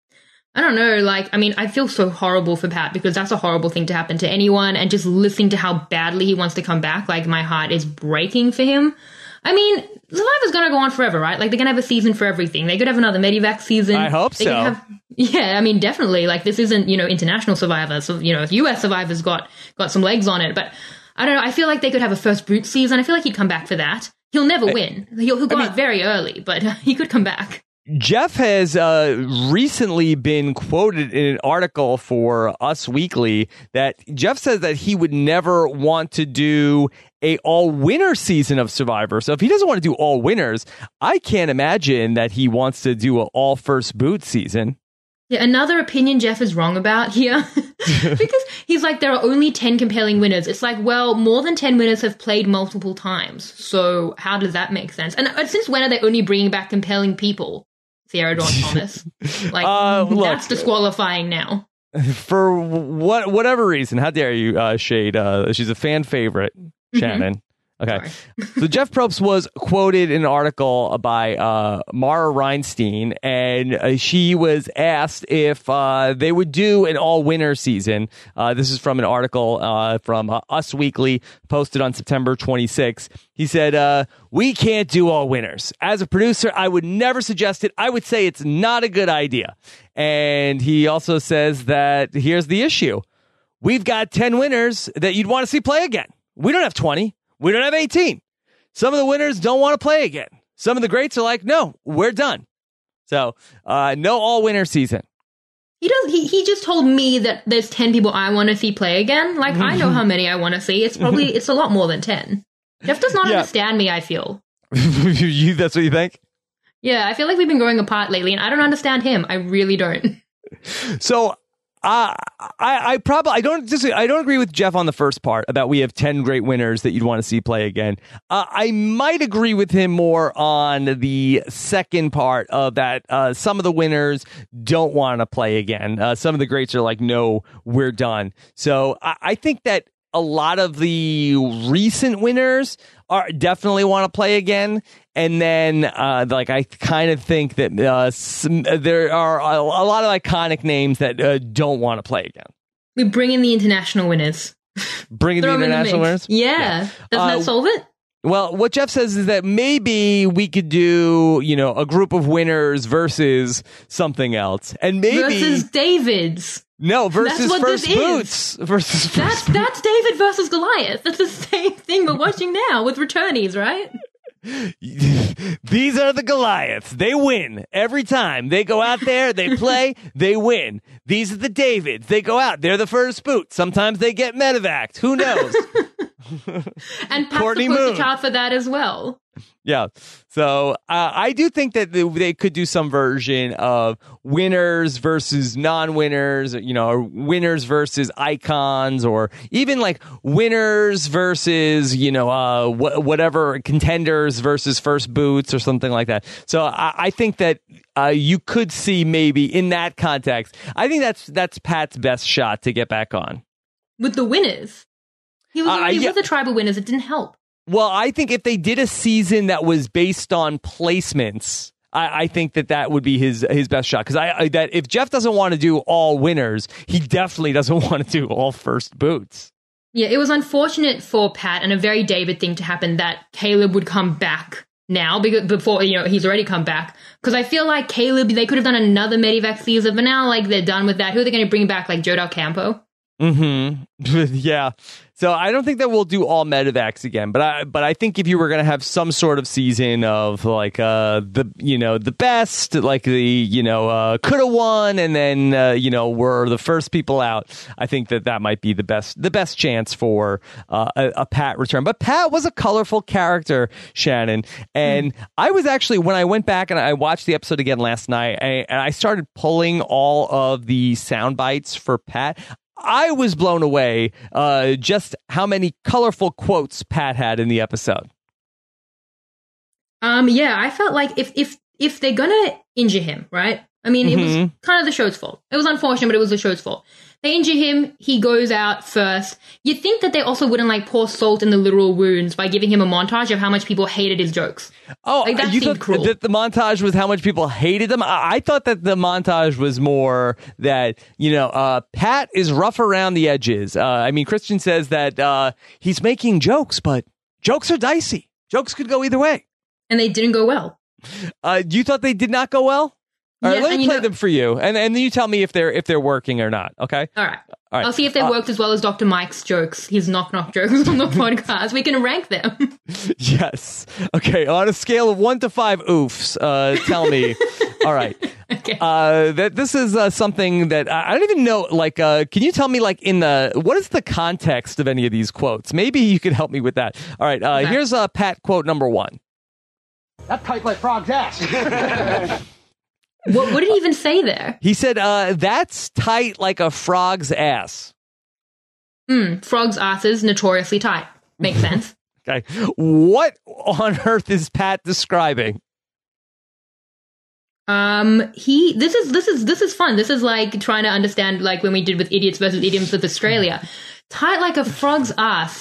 I don't know. Like, I mean, I feel so horrible for Pat because that's a horrible thing to happen to anyone. And just listening to how badly he wants to come back, like, my heart is breaking for him. I mean, Survivor's going to go on forever, right? Like, they're going to have a season for everything. They could have another Medivac season. I hope so. Yeah, I mean, definitely. Like, this isn't, you know, international Survivor. So, you know, US Survivor's got some legs on it. But I don't know. I feel like they could have a first boot season. I feel like he'd come back for that. He'll never win. He'll go out very early, but he could come back. Jeff has recently been quoted in an article for Us Weekly that Jeff says that he would never want to do a all-winner season of Survivor. So if he doesn't want to do all winners, I can't imagine that he wants to do an all first boot season. Yeah, another opinion Jeff is wrong about here. Because he's like, there are only 10 compelling winners. It's like, well, more than 10 winners have played multiple times. So how does that make sense? And since when are they only bringing back compelling people? Sierra Dawn Thomas. Like, that's disqualifying now. For whatever reason, how dare you shade? She's a fan favorite, Shannon. Okay. So Jeff Probst was quoted in an article by Mara Reinstein, and she was asked if they would do an all-winner season. This is from an article from Us Weekly, posted on September 26th. He said, we can't do all winners. As a producer, I would never suggest it. I would say it's not a good idea. And he also says that here's the issue. We've got 10 winners that you'd want to see play again. We don't have 20. We don't have 18. Some of the winners don't want to play again. Some of the greats are like, no, we're done. So no all-winner season. He just told me that there's 10 people I want to see play again. Like, I know how many I want to see. It's a lot more than 10. Jeff does not understand me, I feel. That's what you think? Yeah, I feel like we've been growing apart lately, and I don't understand him. I really don't. So I don't agree with Jeff on the first part about we have 10 great winners that you'd want to see play again. I might agree with him more on the second part of that. Some of the winners don't want to play again. Some of the greats are like, no, we're done. So I think that a lot of the recent winners definitely want to play again. And then, I kind of think that there are a lot of iconic names that don't want to play again. We bring in the international winners. Bring in the international winners? Yeah. Doesn't that solve it? Well, what Jeff says is that maybe we could do, a group of winners versus something else. And maybe versus David's. No, versus First Boots. That's David versus Goliath. That's the same thing we're watching now with returnees, right? These are the Goliaths. They win every time. They go out there, they play, they win. These are the Davids. They go out. They're the first boot. Sometimes they get medevaced. Who knows? And Pat's Courtney the poster Moon. child for that as well. Yeah. So I do think that they could do some version of winners versus non-winners, or winners versus icons, or even like winners versus, whatever, contenders versus first boots or something like that. So I think that you could see maybe in that context, I think that's Pat's best shot to get back on. With the winners. He was already with the tribal winners. It didn't help. Well, I think if they did a season that was based on placements, I think that would be his best shot. Because that if Jeff doesn't want to do all winners, he definitely doesn't want to do all first boots. Yeah, it was unfortunate for Pat and a very David thing to happen that Caleb would come back now before he's already come back. Because I feel like Caleb, they could have done another Medivac season, but now like they're done with that. Who are they going to bring back? Like Joe Del Campo? Yeah. So I don't think that we'll do all medevacs again, but I think if you were going to have some sort of season of like the best, like the could have won, and then were the first people out, I think that might be the best chance for a Pat return. But Pat was a colorful character, Shannon, and I was actually, when I went back and I watched the episode again last night, and I started pulling all of the sound bites for Pat. I was blown away just how many colorful quotes Pat had in the episode. Yeah, I felt like if they're gonna injure him, right? I mean, it was kind of the show's fault. It was unfortunate, but it was the show's fault. They injure him, he goes out first. You'd think that they also wouldn't like pour salt in the literal wounds by giving him a montage of how much people hated his jokes. Oh, like, that you seemed thought cruel. that the montage was how much people hated him? I thought that the montage was more that, Pat is rough around the edges. I mean, Christian says that he's making jokes, but jokes are dicey. Jokes could go either way. And they didn't go well. You thought they did not go well? All right, Yes, let me play them for you, and then you tell me if they're working or not. Okay. All right. I'll see if they worked as well as Dr. Mike's jokes, his knock-knock jokes on the podcast. We can rank them. Yes. Okay. On a scale of 1 to 5 oofs, tell me. All right. Okay. That this is something that I don't even know. Like, can you tell me, like, what is the context of any of these quotes? Maybe you could help me with that. All right. Okay. Here's Pat quote number 1. That's tight like frog's ass. What did he even say there? He said, that's tight like a frog's ass. Frogs' asses notoriously tight. Makes sense. Okay. What on earth is Pat describing? This is fun. This is like trying to understand, like when we did with idiots versus idioms with Australia. Tight like a frog's ass.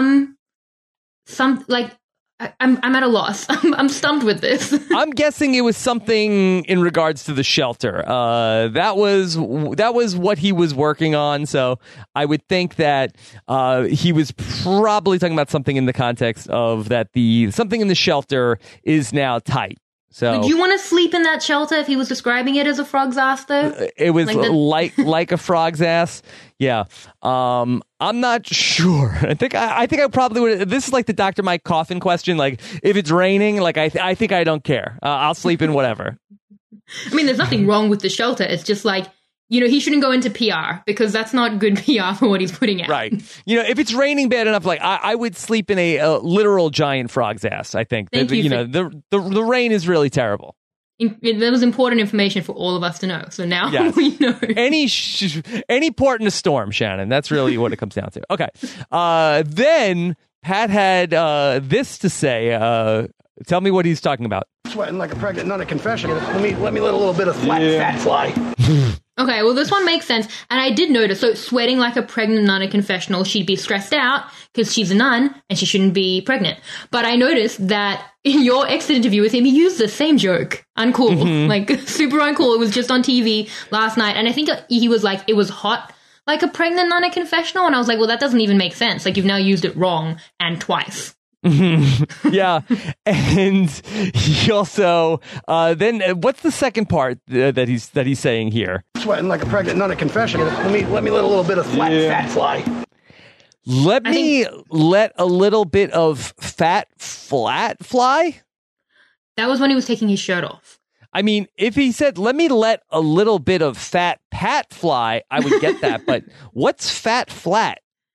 I'm at a loss. I'm stumped with this. I'm guessing it was something in regards to the shelter. That was what he was working on. So I would think that he was probably talking about something in the context of that something in the shelter is now tight. So would you want to sleep in that shelter if he was describing it as a frog's ass, though? It was like a frog's ass. Yeah. I'm not sure. I think I probably would. This is like the Dr. Mike Coffin question. Like, if it's raining, like I think I don't care. I'll sleep in whatever. I mean, there's nothing wrong with the shelter. It's just like, he shouldn't go into PR because that's not good PR for what he's putting out. Right. If it's raining bad enough, like I would sleep in a literal giant frog's ass. I think. The rain is really terrible. That was important information for all of us to know. So now we know. Any port in a storm, Shannon. That's really what it comes down to. Okay. Then Pat had this to say. Tell me what he's talking about. Sweating like a pregnant nun at confession. Let me let a little bit of fat fly. Okay, well, this one makes sense. And I did notice, so sweating like a pregnant nun at confessional, she'd be stressed out because she's a nun and she shouldn't be pregnant. But I noticed that in your exit interview with him, he used the same joke. Uncool. Like, super uncool. It was just on TV last night. And I think he was like, it was hot like a pregnant nun at confessional. And I was like, well, that doesn't even make sense. Like, you've now used it wrong and twice. Yeah. And he also then what's the second part that he's saying here? Sweating like a pregnant nun at confession. Let me let a little bit of fat fly. Let a little bit of fat flat fly? That was when he was taking his shirt off. I mean, if he said, let me let a little bit of fat Pat fly, I would get that. But what's fat flat?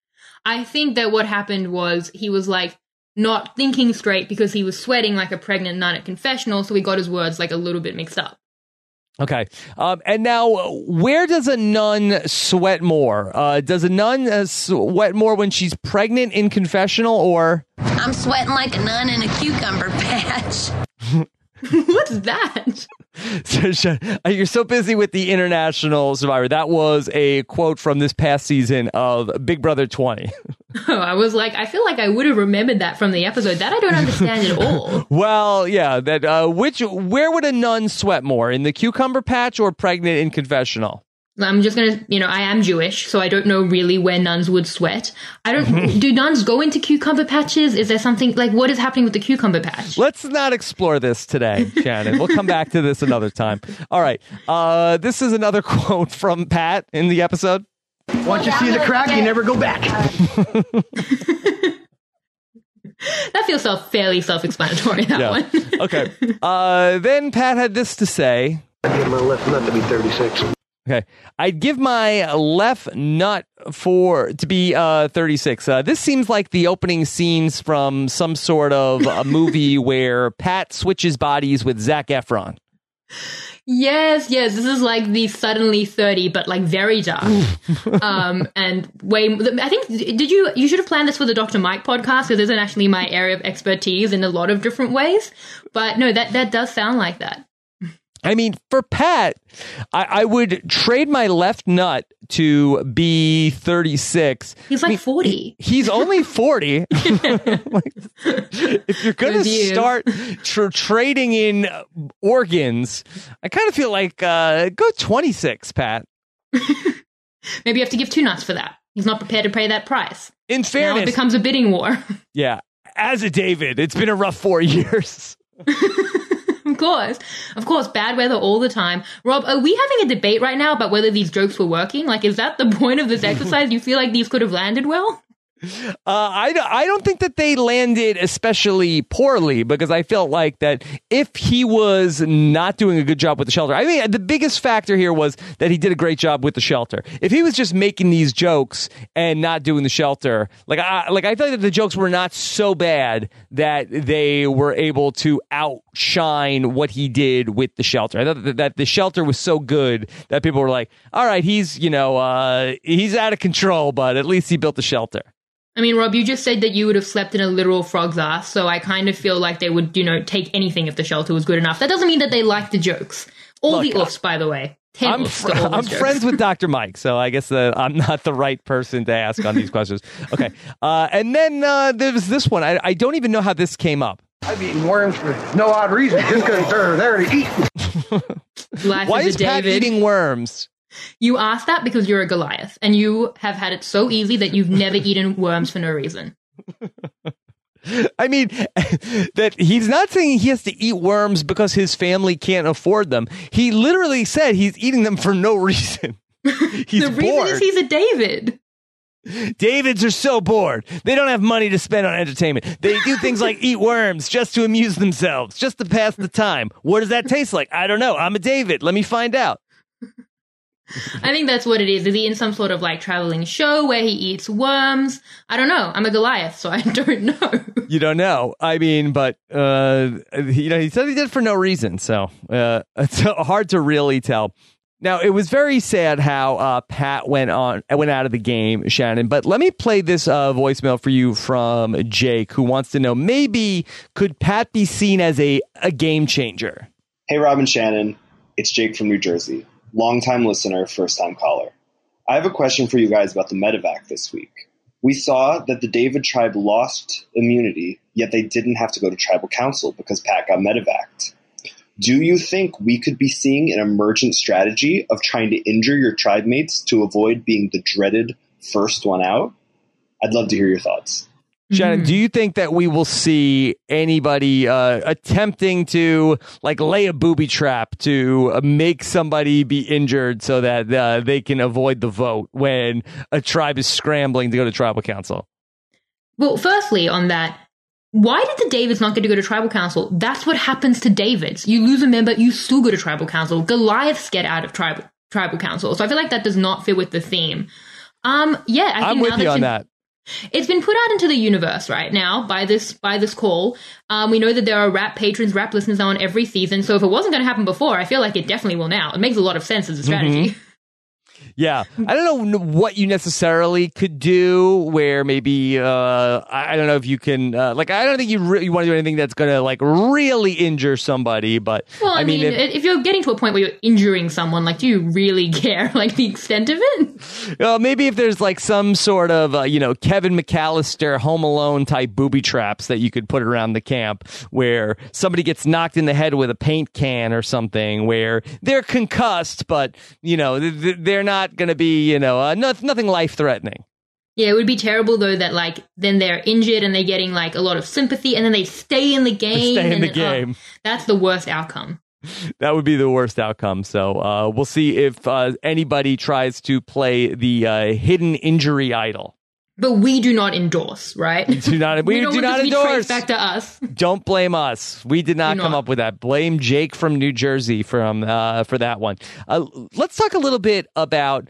I think that what happened was he was like not thinking straight because he was sweating like a pregnant nun at confessional, so he got his words like a little bit mixed up. Okay. And now, where does a nun sweat more? Does a nun sweat more when she's pregnant in confessional, or? I'm sweating like a nun in a cucumber patch. What's that? You're so busy with the International Survivor. That was a quote from this past season of Big Brother 20. Oh, I was like, I feel like I would have remembered that from the episode. That I don't understand at all. Well, yeah. That where would a nun sweat more, in the cucumber patch or pregnant in confessional? I'm just going to, I am Jewish, so I don't know really where nuns would sweat. Do nuns go into cucumber patches? Is there something, like, what is happening with the cucumber patch? Let's not explore this today, Shannon. We'll come back to this another time. All right. This is another quote from Pat in the episode. Once you see the crack, you never go back. That feels fairly self-explanatory, that one. Okay. Then Pat had this to say. I give my left nut to be 36. Okay. I'd give my left nut to be 36. This seems like the opening scenes from some sort of a movie where Pat switches bodies with Zac Efron. Yes. This is like the Suddenly 30, but like very dark. And I think, you should have planned this for the Dr. Mike podcast, because this isn't actually my area of expertise in a lot of different ways. But no, that does sound like that. I mean, for Pat, I would trade my left nut to be 36. He's like 40. He's only 40. If you're going to start trading in organs, I kind of feel like go 26, Pat. Maybe you have to give 2 nuts for that. He's not prepared to pay that price. In fairness, now it becomes a bidding war. Yeah. As a David, it's been a rough 4 years. Of course, bad weather all the time. Rob, are we having a debate right now about whether these jokes were working? Like, is that the point of this exercise? Do you feel like these could have landed well? I don't think that they landed especially poorly, because I felt like that if he was not doing a good job with the shelter, I mean, the biggest factor here was that he did a great job with the shelter. If he was just making these jokes and not doing the shelter, I feel like the jokes were not so bad that they were able to outshine what he did with the shelter. I thought that the shelter was so good that people were like, all right, he's out of control, but at least he built the shelter. I mean, Rob, you just said that you would have slept in a literal frog's ass, so I kind of feel like they would, take anything if the shelter was good enough. That doesn't mean that they like the jokes. The oofs, by the way. I'm friends with Dr. Mike, so I guess I'm not the right person to ask on these questions. Okay. And then there's this one. I don't even know how this came up. I've eaten worms for no odd reason, just because they're there to eat. Why is Pat eating worms? You asked that because you're a Goliath, and you have had it so easy that you've never eaten worms for no reason. I mean, that he's not saying he has to eat worms because his family can't afford them. He literally said he's eating them for no reason. He's the reason is he's a David. Davids are so bored. They don't have money to spend on entertainment. They do things like eat worms just to amuse themselves, just to pass the time. What does that taste like? I don't know. I'm a David. Let me find out. I think that's what it is. Is he in some sort of like traveling show where he eats worms? I don't know. I'm a Goliath, so I don't know. You don't know. I mean, but he said he did it for no reason, so it's hard to really tell. Now, it was very sad how Pat went out of the game, Shannon. But let me play this voicemail for you from Jake, who wants to know, maybe could Pat be seen as a game changer? Hey, Rob and Shannon. It's Jake from New Jersey. Longtime listener, first-time caller. I have a question for you guys about the medevac this week. We saw that the David tribe lost immunity, yet they didn't have to go to tribal council because Pat got medevaced. Do you think we could be seeing an emergent strategy of trying to injure your tribe mates to avoid being the dreaded first one out? I'd love to hear your thoughts. Shannon, do you think that we will see anybody attempting to lay a booby trap to make somebody be injured so that they can avoid the vote when a tribe is scrambling to go to tribal council? Well, firstly, on that, why did the Davids not get to go to tribal council? That's what happens to Davids. You lose a member, you still go to tribal council. Goliaths get out of tribal council. So I feel like that does not fit with the theme. I think I'm with you on that. It's been put out into the universe right now by this call. We know that there are rap patrons, rap listeners on every season. So if it wasn't going to happen before, I feel like it definitely will now. It makes a lot of sense as a strategy. Mm-hmm. Yeah, I don't know what you necessarily could do where maybe, I don't know if you can, I don't think you want to do anything that's going to, really injure somebody, but... Well, I mean if you're getting to a point where you're injuring someone, do you really care, the extent of it? Well, maybe if there's, some sort of, Kevin McAllister Home Alone type booby traps that you could put around the camp where somebody gets knocked in the head with a paint can or something where they're concussed, but, they're not going to be, nothing life-threatening. Yeah, it would be terrible, though, that, then they're injured and they're getting, a lot of sympathy, and then they stay in the game. That's the worst outcome. That would be the worst outcome. So we'll see if anybody tries to play the hidden injury idol. But we do not endorse, right? We do not endorse. Back to us. Don't blame us. We did not come up with that. Blame Jake from New Jersey for that one. Let's talk a little bit about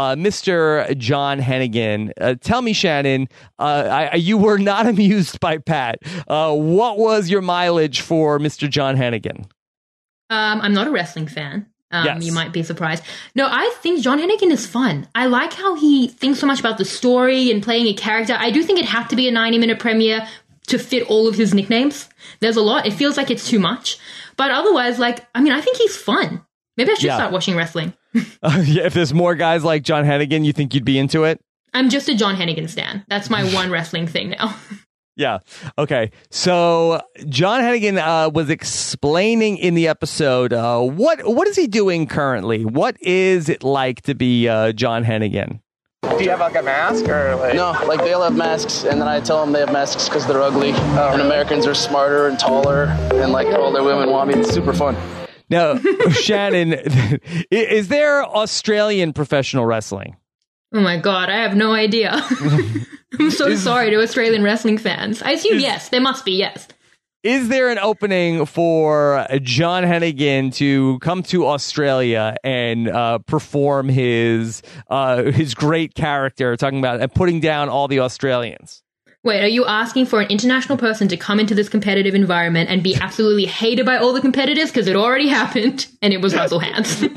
Mr. John Hennigan. Tell me, Shannon, you were not amused by Pat. What was your mileage for Mr. John Hennigan? I'm not a wrestling fan. Yes. You might be surprised. No, I think John Hennigan is fun. I like how he thinks so much about the story and playing a character. I do think it had to be a 90-minute premiere to fit all of his nicknames. There's a lot. It feels like it's too much. But otherwise, I think he's fun. Maybe I should start watching wrestling. If there's more guys like John Hennigan, you think you'd be into it? I'm just a John Hennigan stan. That's my one wrestling thing now. Yeah. Okay. So John Hennigan was explaining in the episode what is he doing currently? What is it like to be John Hennigan? Do you have a mask or No, they all have masks, and then I tell them they have masks because they're ugly, and Americans are smarter and taller, and all their women want me. It's super fun. Now, Shannon, is there Australian professional wrestling? Oh my God, I have no idea. I'm so sorry to Australian wrestling fans. I assume yes, there must be, yes. Is there an opening for John Hennigan to come to Australia and perform his great character, talking about and putting down all the Australians? Wait, are you asking for an international person to come into this competitive environment and be absolutely hated by all the competitors? Because it already happened, and it was Russell Hands.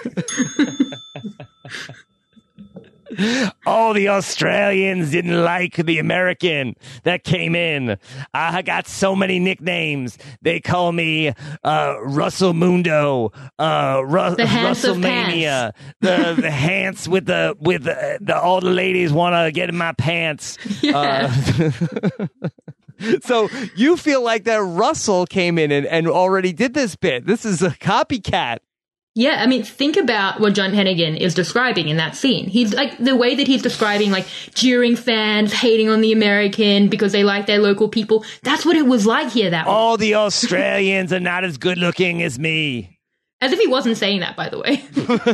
All the Australians didn't like the American that came in. I got so many nicknames. They call me Russell Mundo, Russellmania, the Hants with the all the ladies want to get in my pants. Yeah. So you feel like that Russell came in and already did this bit. This is a copycat. Yeah, I mean, think about what John Hennigan is describing in that scene. He's the way that he's describing jeering fans, hating on the American because they like their local people. That's what it was like here that way. All the Australians are not as good looking as me. As if he wasn't saying that, by the way.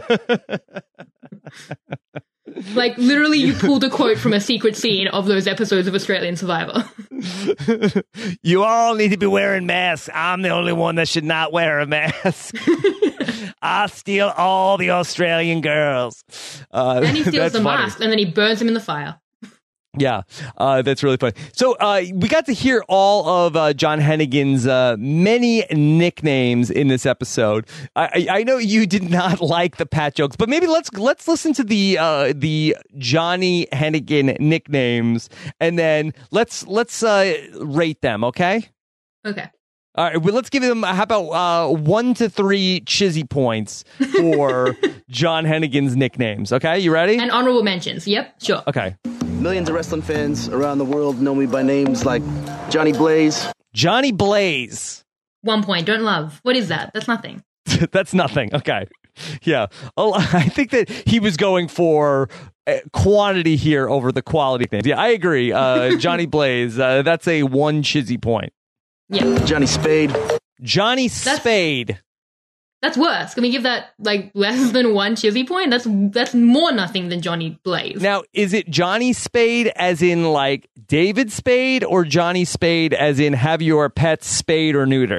Literally, you pulled a quote from a secret scene of those episodes of Australian Survivor. You all need to be wearing masks. I'm the only one that should not wear a mask. I steal all the Australian girls. And he steals the mask, and then he burns him in the fire. Yeah, that's really funny. So we got to hear all of John Hennigan's many nicknames in this episode. I know you did not like the Pat jokes, but maybe let's listen to the Johnny Hennigan nicknames, and then let's rate them. Okay. Okay. All right, well, let's give them, how about 1 to 3 chizzy points for John Hennigan's nicknames, okay? You ready? And honorable mentions, yep, sure. Okay. Millions of wrestling fans around the world know me by names like Johnny Blaze. Johnny Blaze. 1 point, don't love. What is that? That's nothing. That's nothing, okay. Yeah. Oh, I think that he was going for quantity here over the quality thing. Yeah, I agree. Johnny Blaze, that's a 1 chizzy point. Yeah. Johnny Spade. Johnny Spade. That's worse. Can we give that less than 1 chizzy point? That's more nothing than Johnny Blaze. Now, is it Johnny Spade as in David Spade, or Johnny Spade as in have your pets spayed or neutered?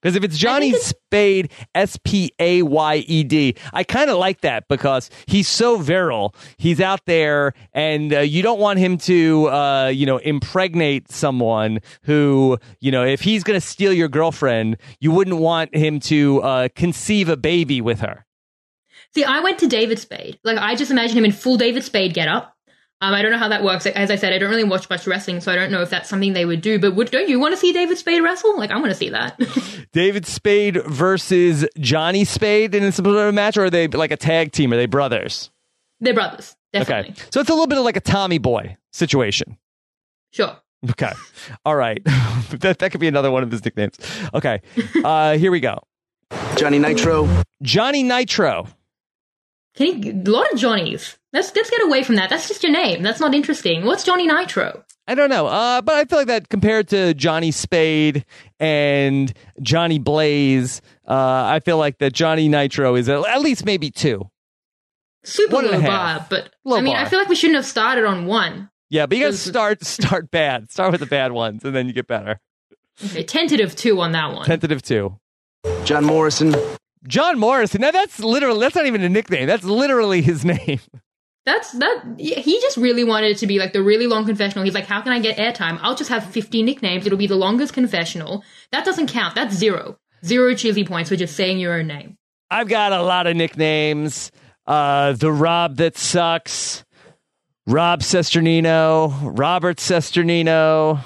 Because if it's Johnny Spade, Spayed, I kind of like that because he's so virile. He's out there, and you don't want him to, impregnate someone who, if he's going to steal your girlfriend, you wouldn't want him to conceive a baby with her. See, I went to David Spade. Like, I just imagine him in full David Spade getup. I don't know how that works. As I said, I don't really watch much wrestling, so I don't know if that's something they would do. But don't you want to see David Spade wrestle? Like, I want to see that. David Spade versus Johnny Spade in a match, or are they like a tag team? Are they brothers? They're brothers, definitely. Okay, so it's a little bit of like a Tommy Boy situation. Sure. Okay. All right. that could be another one of his nicknames. Okay. Here we go. Johnny Nitro. Johnny Nitro. A lot of Johnnies. Let's get away from that. That's just your name. That's not interesting. What's Johnny Nitro? I don't know. But I feel like that compared to Johnny Spade and Johnny Blaze, I feel like that Johnny Nitro is at least maybe 2. Super low bar, but I feel like we shouldn't have started on 1. Yeah, but you got to start bad. Start with the bad ones, and then you get better. Okay, tentative 2 on that one. Tentative 2. John Morrison. John Morrison. Now that's not even a nickname. That's literally his name. He just really wanted it to be like the really long confessional. He's like, how can I get airtime? I'll just have 50 nicknames. It'll be the longest confessional. That doesn't count. That's 0. 0 cheesy points for just saying your own name. I've got a lot of nicknames. The Rob that sucks. Rob Sesternino. Robert Sesternino.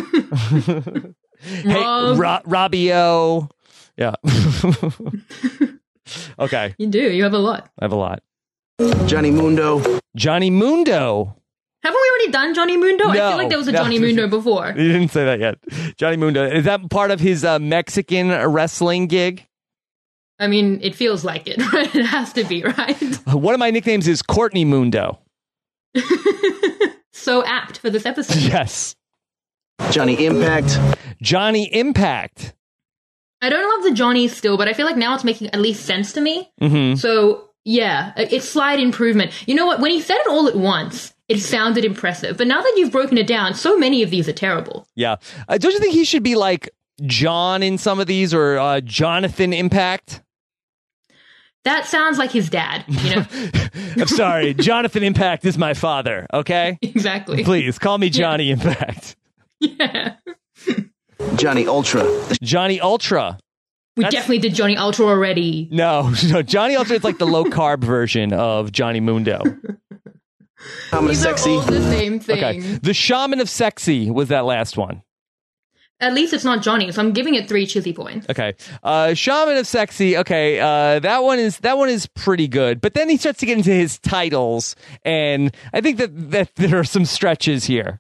Robbio. Yeah. Okay. You do. You have a lot. I have a lot. Johnny Mundo. Johnny Mundo. Haven't we already done Johnny Mundo? No, I feel like there was a Johnny Mundo before. You didn't say that yet. Johnny Mundo. Is that part of his Mexican wrestling gig? I mean, it feels like it, right? It has to be, right? One of my nicknames is Courtney Mundo. So apt for this episode. Yes. Johnny Impact. Johnny Impact. I don't love the Johnnies still, but I feel like now it's making at least sense to me. Mm-hmm. So, yeah, it's slight improvement. You know what? When he said it all at once, it sounded impressive. But now that you've broken it down, so many of these are terrible. Yeah. Don't you think he should be like John in some of these, or Jonathan Impact? That sounds like his dad, you know? I'm sorry. Jonathan Impact is my father, okay? Exactly. Please, call me Johnny Impact. Yeah. Johnny Ultra. Johnny Ultra. We definitely did Johnny Ultra already. No, Johnny Ultra is like the low-carb version of Johnny Mundo. Shaman of Sexy. All the same thing. Okay. The Shaman of Sexy was that last one. At least it's not Johnny, so I'm giving it 3 cheesy points. Okay. Shaman of Sexy. Okay. That one is pretty good. But then he starts to get into his titles, and I think that there are some stretches here.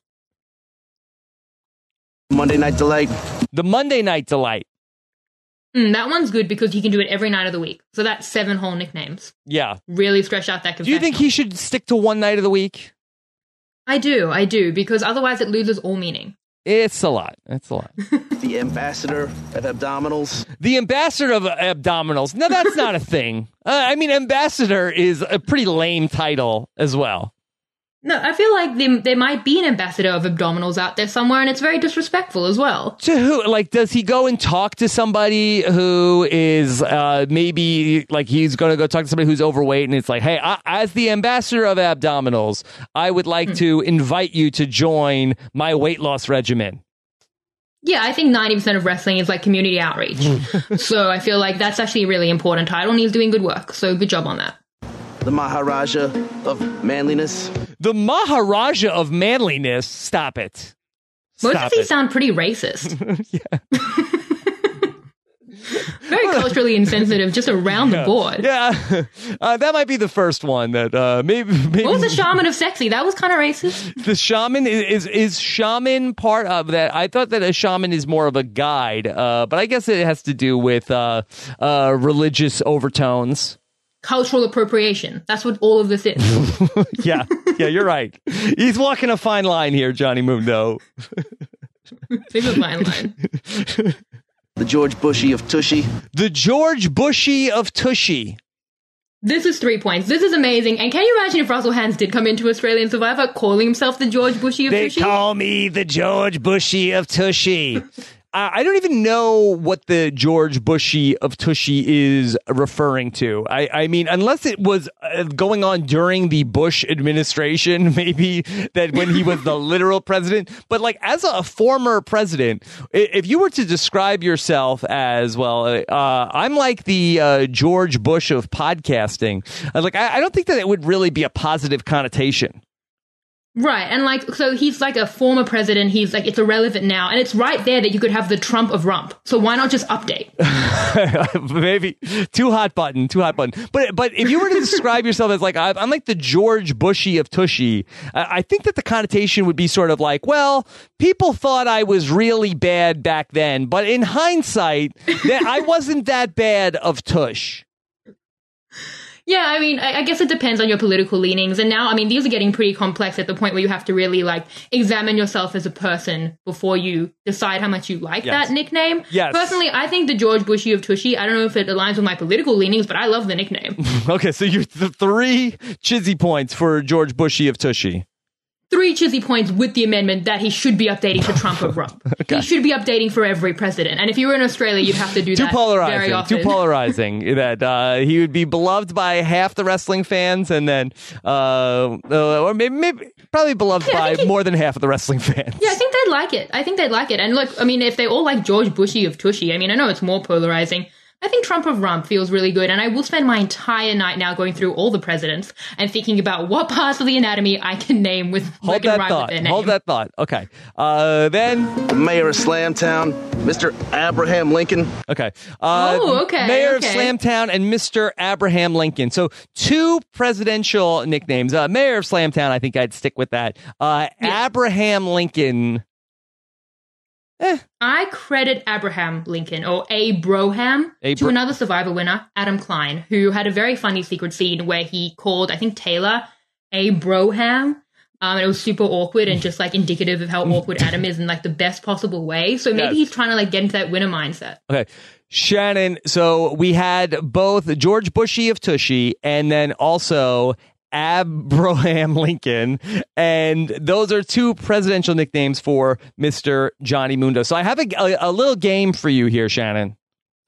Monday Night Delight. The Monday Night Delight. That one's good because he can do it every night of the week. So that's 7 whole nicknames. Yeah. Really stretch out that confession. Do you think he should stick to one night of the week? I do, because otherwise it loses all meaning. It's a lot. The Ambassador of Abdominals. The Ambassador of Abdominals. No, that's not a thing. I mean, Ambassador is a pretty lame title as well. No, I feel like there might be an ambassador of abdominals out there somewhere, and it's very disrespectful as well. To who? Like, does he go and talk to somebody who is maybe, like, he's going to go talk to somebody who's overweight, and it's like, hey, as the ambassador of abdominals, I would like to invite you to join my weight loss regimen. Yeah, I think 90% of wrestling is like community outreach. So I feel like that's actually a really important title, and he's doing good work. So good job on that. The Maharaja of Manliness. The Maharaja of Manliness? Stop it. Most of these sound pretty racist. Very culturally insensitive, just around the board. Yeah. That might be the first one that maybe. What was the Shaman of Sexy? That was kind of racist. The shaman is shaman part of that. I thought that a shaman is more of a guide, but I guess it has to do with religious overtones. Cultural appropriation. That's what all of this is. Yeah, you're right. He's walking a fine line here, Johnny Mundo. It's a fine line. The George Bushy of Tushy. The George Bushy of Tushy. This is 3 points. This is amazing. And can you imagine if Russell Hands did come into Australian Survivor calling himself the George Bushy of Tushy? They call me the George Bushy of Tushy. I don't even know what the George Bushy of Tushy is referring to. I mean, unless it was going on during the Bush administration, maybe that when he was the literal president. But like as a former president, if you were to describe yourself as, well, I'm like the George Bush of podcasting. I don't think that it would really be a positive connotation. Right. And like, so he's like a former president. He's like, it's irrelevant now. And it's right there that you could have the Trump of rump. So why not just update? Maybe too hot button. But if you were to describe yourself as like, I'm like the George Bushy of Tushy, I think that the connotation would be sort of like, well, people thought I was really bad back then, but in hindsight, I wasn't that bad of tush. Yeah, I mean, I guess it depends on your political leanings. And now, I mean, these are getting pretty complex at the point where you have to really, like, examine yourself as a person before you decide how much you like that nickname. Yes. Personally, I think the George Bushy of Tushy, I don't know if it aligns with my political leanings, but I love the nickname. Okay, so you're 3 Chizzy points for George Bushy of Tushy. 3 Chizzy points with the amendment that he should be updating to Trump of rump. Okay. He should be updating for every president. And if you were in Australia, you'd have to do that very often. Too polarizing. That he would be beloved by half the wrestling fans and then, or maybe probably beloved by more than half of the wrestling fans. Yeah, I think they'd like it. And look, I mean, if they all like George Bushy of Tushy, I mean, I know it's more polarizing. I think Trump of rump feels really good, and I will spend my entire night now going through all the presidents and thinking about what parts of the anatomy I can name with Hold that thought. Okay. Then the mayor of Slamtown, Mr. Abraham Lincoln. Okay. Okay. Mayor of Slamtown and Mr. Abraham Lincoln. So 2 presidential nicknames. Mayor of Slamtown, I think I'd stick with that. Abraham Lincoln. I credit Abraham Lincoln, or Abroham, to another Survivor winner, Adam Klein, who had a very funny secret scene where he called, I think, Taylor Abroham. And it was super awkward and just like indicative of how awkward Adam is in like the best possible way. So maybe he's trying to like get into that winner mindset. Okay. Shannon, so we had both George Bushy of Tushy and then also Abraham Lincoln, and those are 2 presidential nicknames for Mr. Johnny Mundo. So I have a little game for you here, Shannon.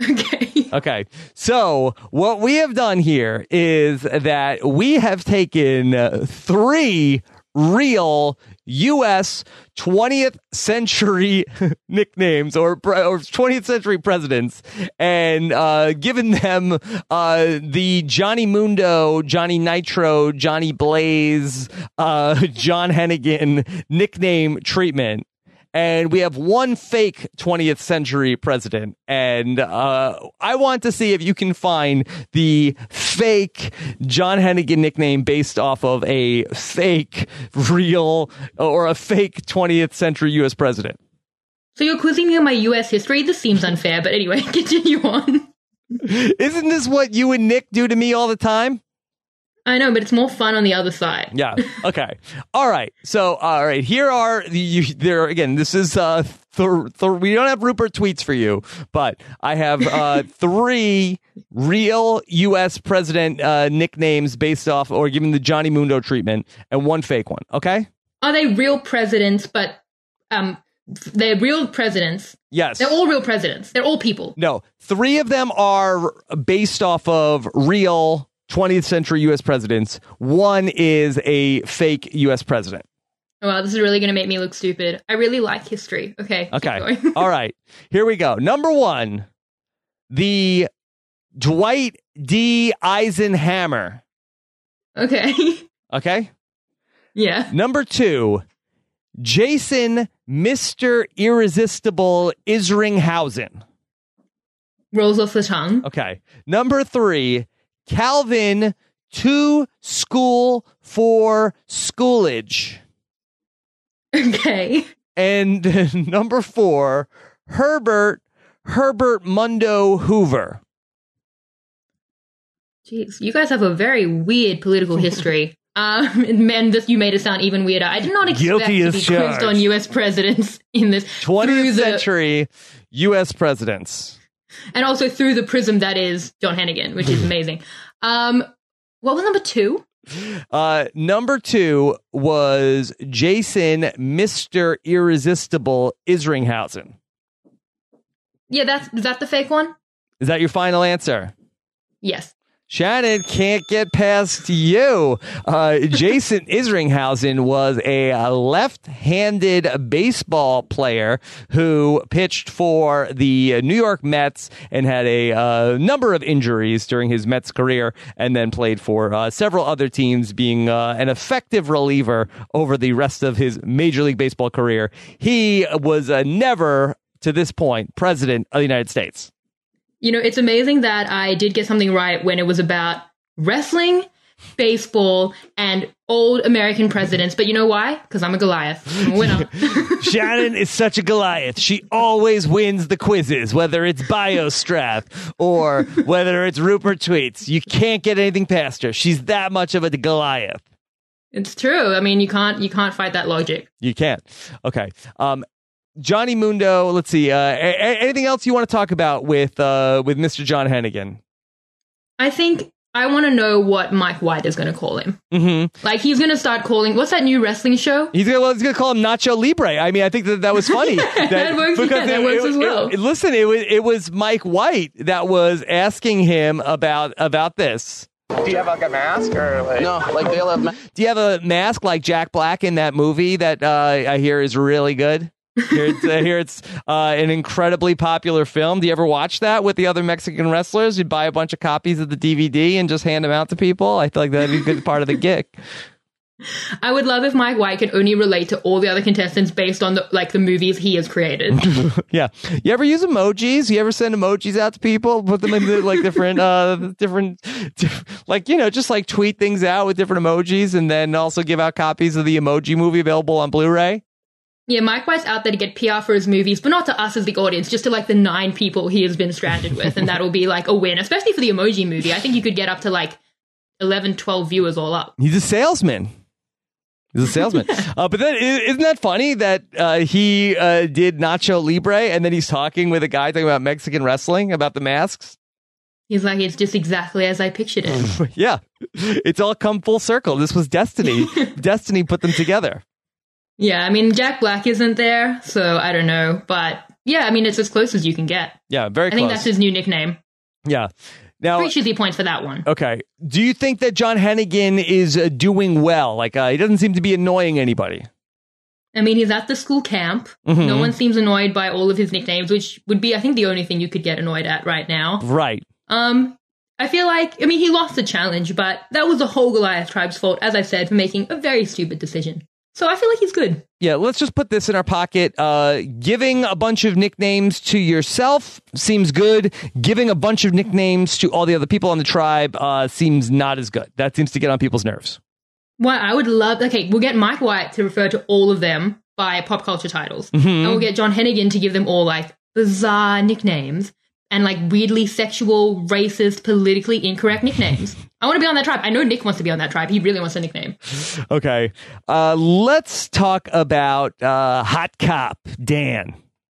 Okay. So what we have done here is that we have taken 3 real U.S. 20th century nicknames or 20th century presidents and given them the Johnny Mundo, Johnny Nitro, Johnny Blaze, John Hennigan nickname treatment. And we have 1 fake 20th century president. And I want to see if you can find the fake John Hennigan nickname based off of a fake real or a fake 20th century U.S. president. So you're quizzing me on my U.S. history? This seems unfair, but anyway, continue on. Isn't this what you and Nick do to me all the time? I know, but it's more fun on the other side. Yeah. Okay. All right. So, here are there again. This is we don't have Rupert tweets for you, but I have 3 real U.S. president nicknames based off or given the Johnny Mundo treatment and 1 fake one. Okay. Are they real presidents? But they're real presidents. Yes. They're all real presidents. They're all people. No, 3 of them are based off of real 20th century U.S. presidents. 1 is a fake U.S. president. Oh, wow, this is really going to make me look stupid. I really like history. Okay. All right. Here we go. Number 1, the Dwight D. Eisenhower. Okay. Yeah. Number 2, Jason Mr. Irresistible Isringhausen. Rolls off the tongue. Okay. Number 3, Calvin to school for schoolage. Okay. And number 4, Herbert Mundo Hoover. Jeez, you guys have a very weird political history. And this, you made it sound even weirder. I did not expect to be quizzed on U.S. presidents in this 20th century U.S. presidents. And also through the prism that is John Hennigan, which is amazing. What was number 2? Number 2 was Jason Mr. Irresistible Isringhausen. Yeah, is that the fake one? Is that your final answer? Yes. Shannon can't get past you. Jason Isringhausen was a left-handed baseball player who pitched for the New York Mets and had a number of injuries during his Mets career, and then played for several other teams, being an effective reliever over the rest of his Major League Baseball career. He was never, to this point, president of the United States. You know, it's amazing that I did get something right when it was about wrestling, baseball, and old American presidents. But you know why? Because I'm a Goliath. I'm a winner. Shannon is such a Goliath. She always wins the quizzes, whether it's BioStrap or whether it's Rupert Tweets. You can't get anything past her. She's that much of a Goliath. It's true. I mean, you can't fight that logic. You can't. Okay. Johnny Mundo, let's see. Anything else you want to talk about with Mr. John Hennigan? I think I want to know what Mike White is going to call him. Mm-hmm. Like, he's going to start calling... What's that new wrestling show? He's going to call him Nacho Libre. I mean, I think that was funny. That works, that works as well. Listen, it was Mike White that was asking him about this. Do you have like a mask or like... No, like they'll have... Do you have a mask like Jack Black in that movie that I hear is really good? Here it's an incredibly popular film. Do you ever watch that with the other Mexican wrestlers? You'd buy a bunch of copies of the DVD and just hand them out to people. I feel like that'd be a good part of the gig. I would love if Mike White could only relate to all the other contestants based on the movies he has created. Yeah. You ever use emojis? You ever send emojis out to people? Put them in different, like, you know, just like tweet things out with different emojis and then also give out copies of the Emoji Movie available on Blu-ray? Yeah, Mike White's out there to get PR for his movies, but not to us as the audience, just to like the 9 people he has been stranded with, and that'll be like a win, especially for the Emoji Movie. I think you could get up to like 11, 12 viewers all up. He's a salesman. But then isn't that funny that he did Nacho Libre and then he's talking with a guy talking about Mexican wrestling, about the masks? He's like, it's just exactly as I pictured it. Yeah, it's all come full circle. This was destiny. Destiny put them together. Yeah, I mean, Jack Black isn't there, so I don't know. But yeah, I mean, it's as close as you can get. Yeah, very close. I think that's his new nickname. Yeah. Now, 3 cheesy points for that one. Okay. Do you think that John Hennigan is doing well? Like, he doesn't seem to be annoying anybody. I mean, he's at the school camp. Mm-hmm. No one seems annoyed by all of his nicknames, which would be, I think, the only thing you could get annoyed at right now. Right. I feel like, I mean, he lost the challenge, but that was the whole Goliath tribe's fault, as I said, for making a very stupid decision. So I feel like he's good. Yeah, let's just put this in our pocket. Giving a bunch of nicknames to yourself seems good. Giving a bunch of nicknames to all the other people on the tribe seems not as good. That seems to get on people's nerves. Well, I would love... Okay, we'll get Mike White to refer to all of them by pop culture titles. Mm-hmm. And we'll get John Hennigan to give them all, like, bizarre nicknames and, like, weirdly sexual, racist, politically incorrect nicknames. I want to be on that tribe. I know Nick wants to be on that tribe. He really wants a nickname. Okay. Let's talk about Hot Cop Dan.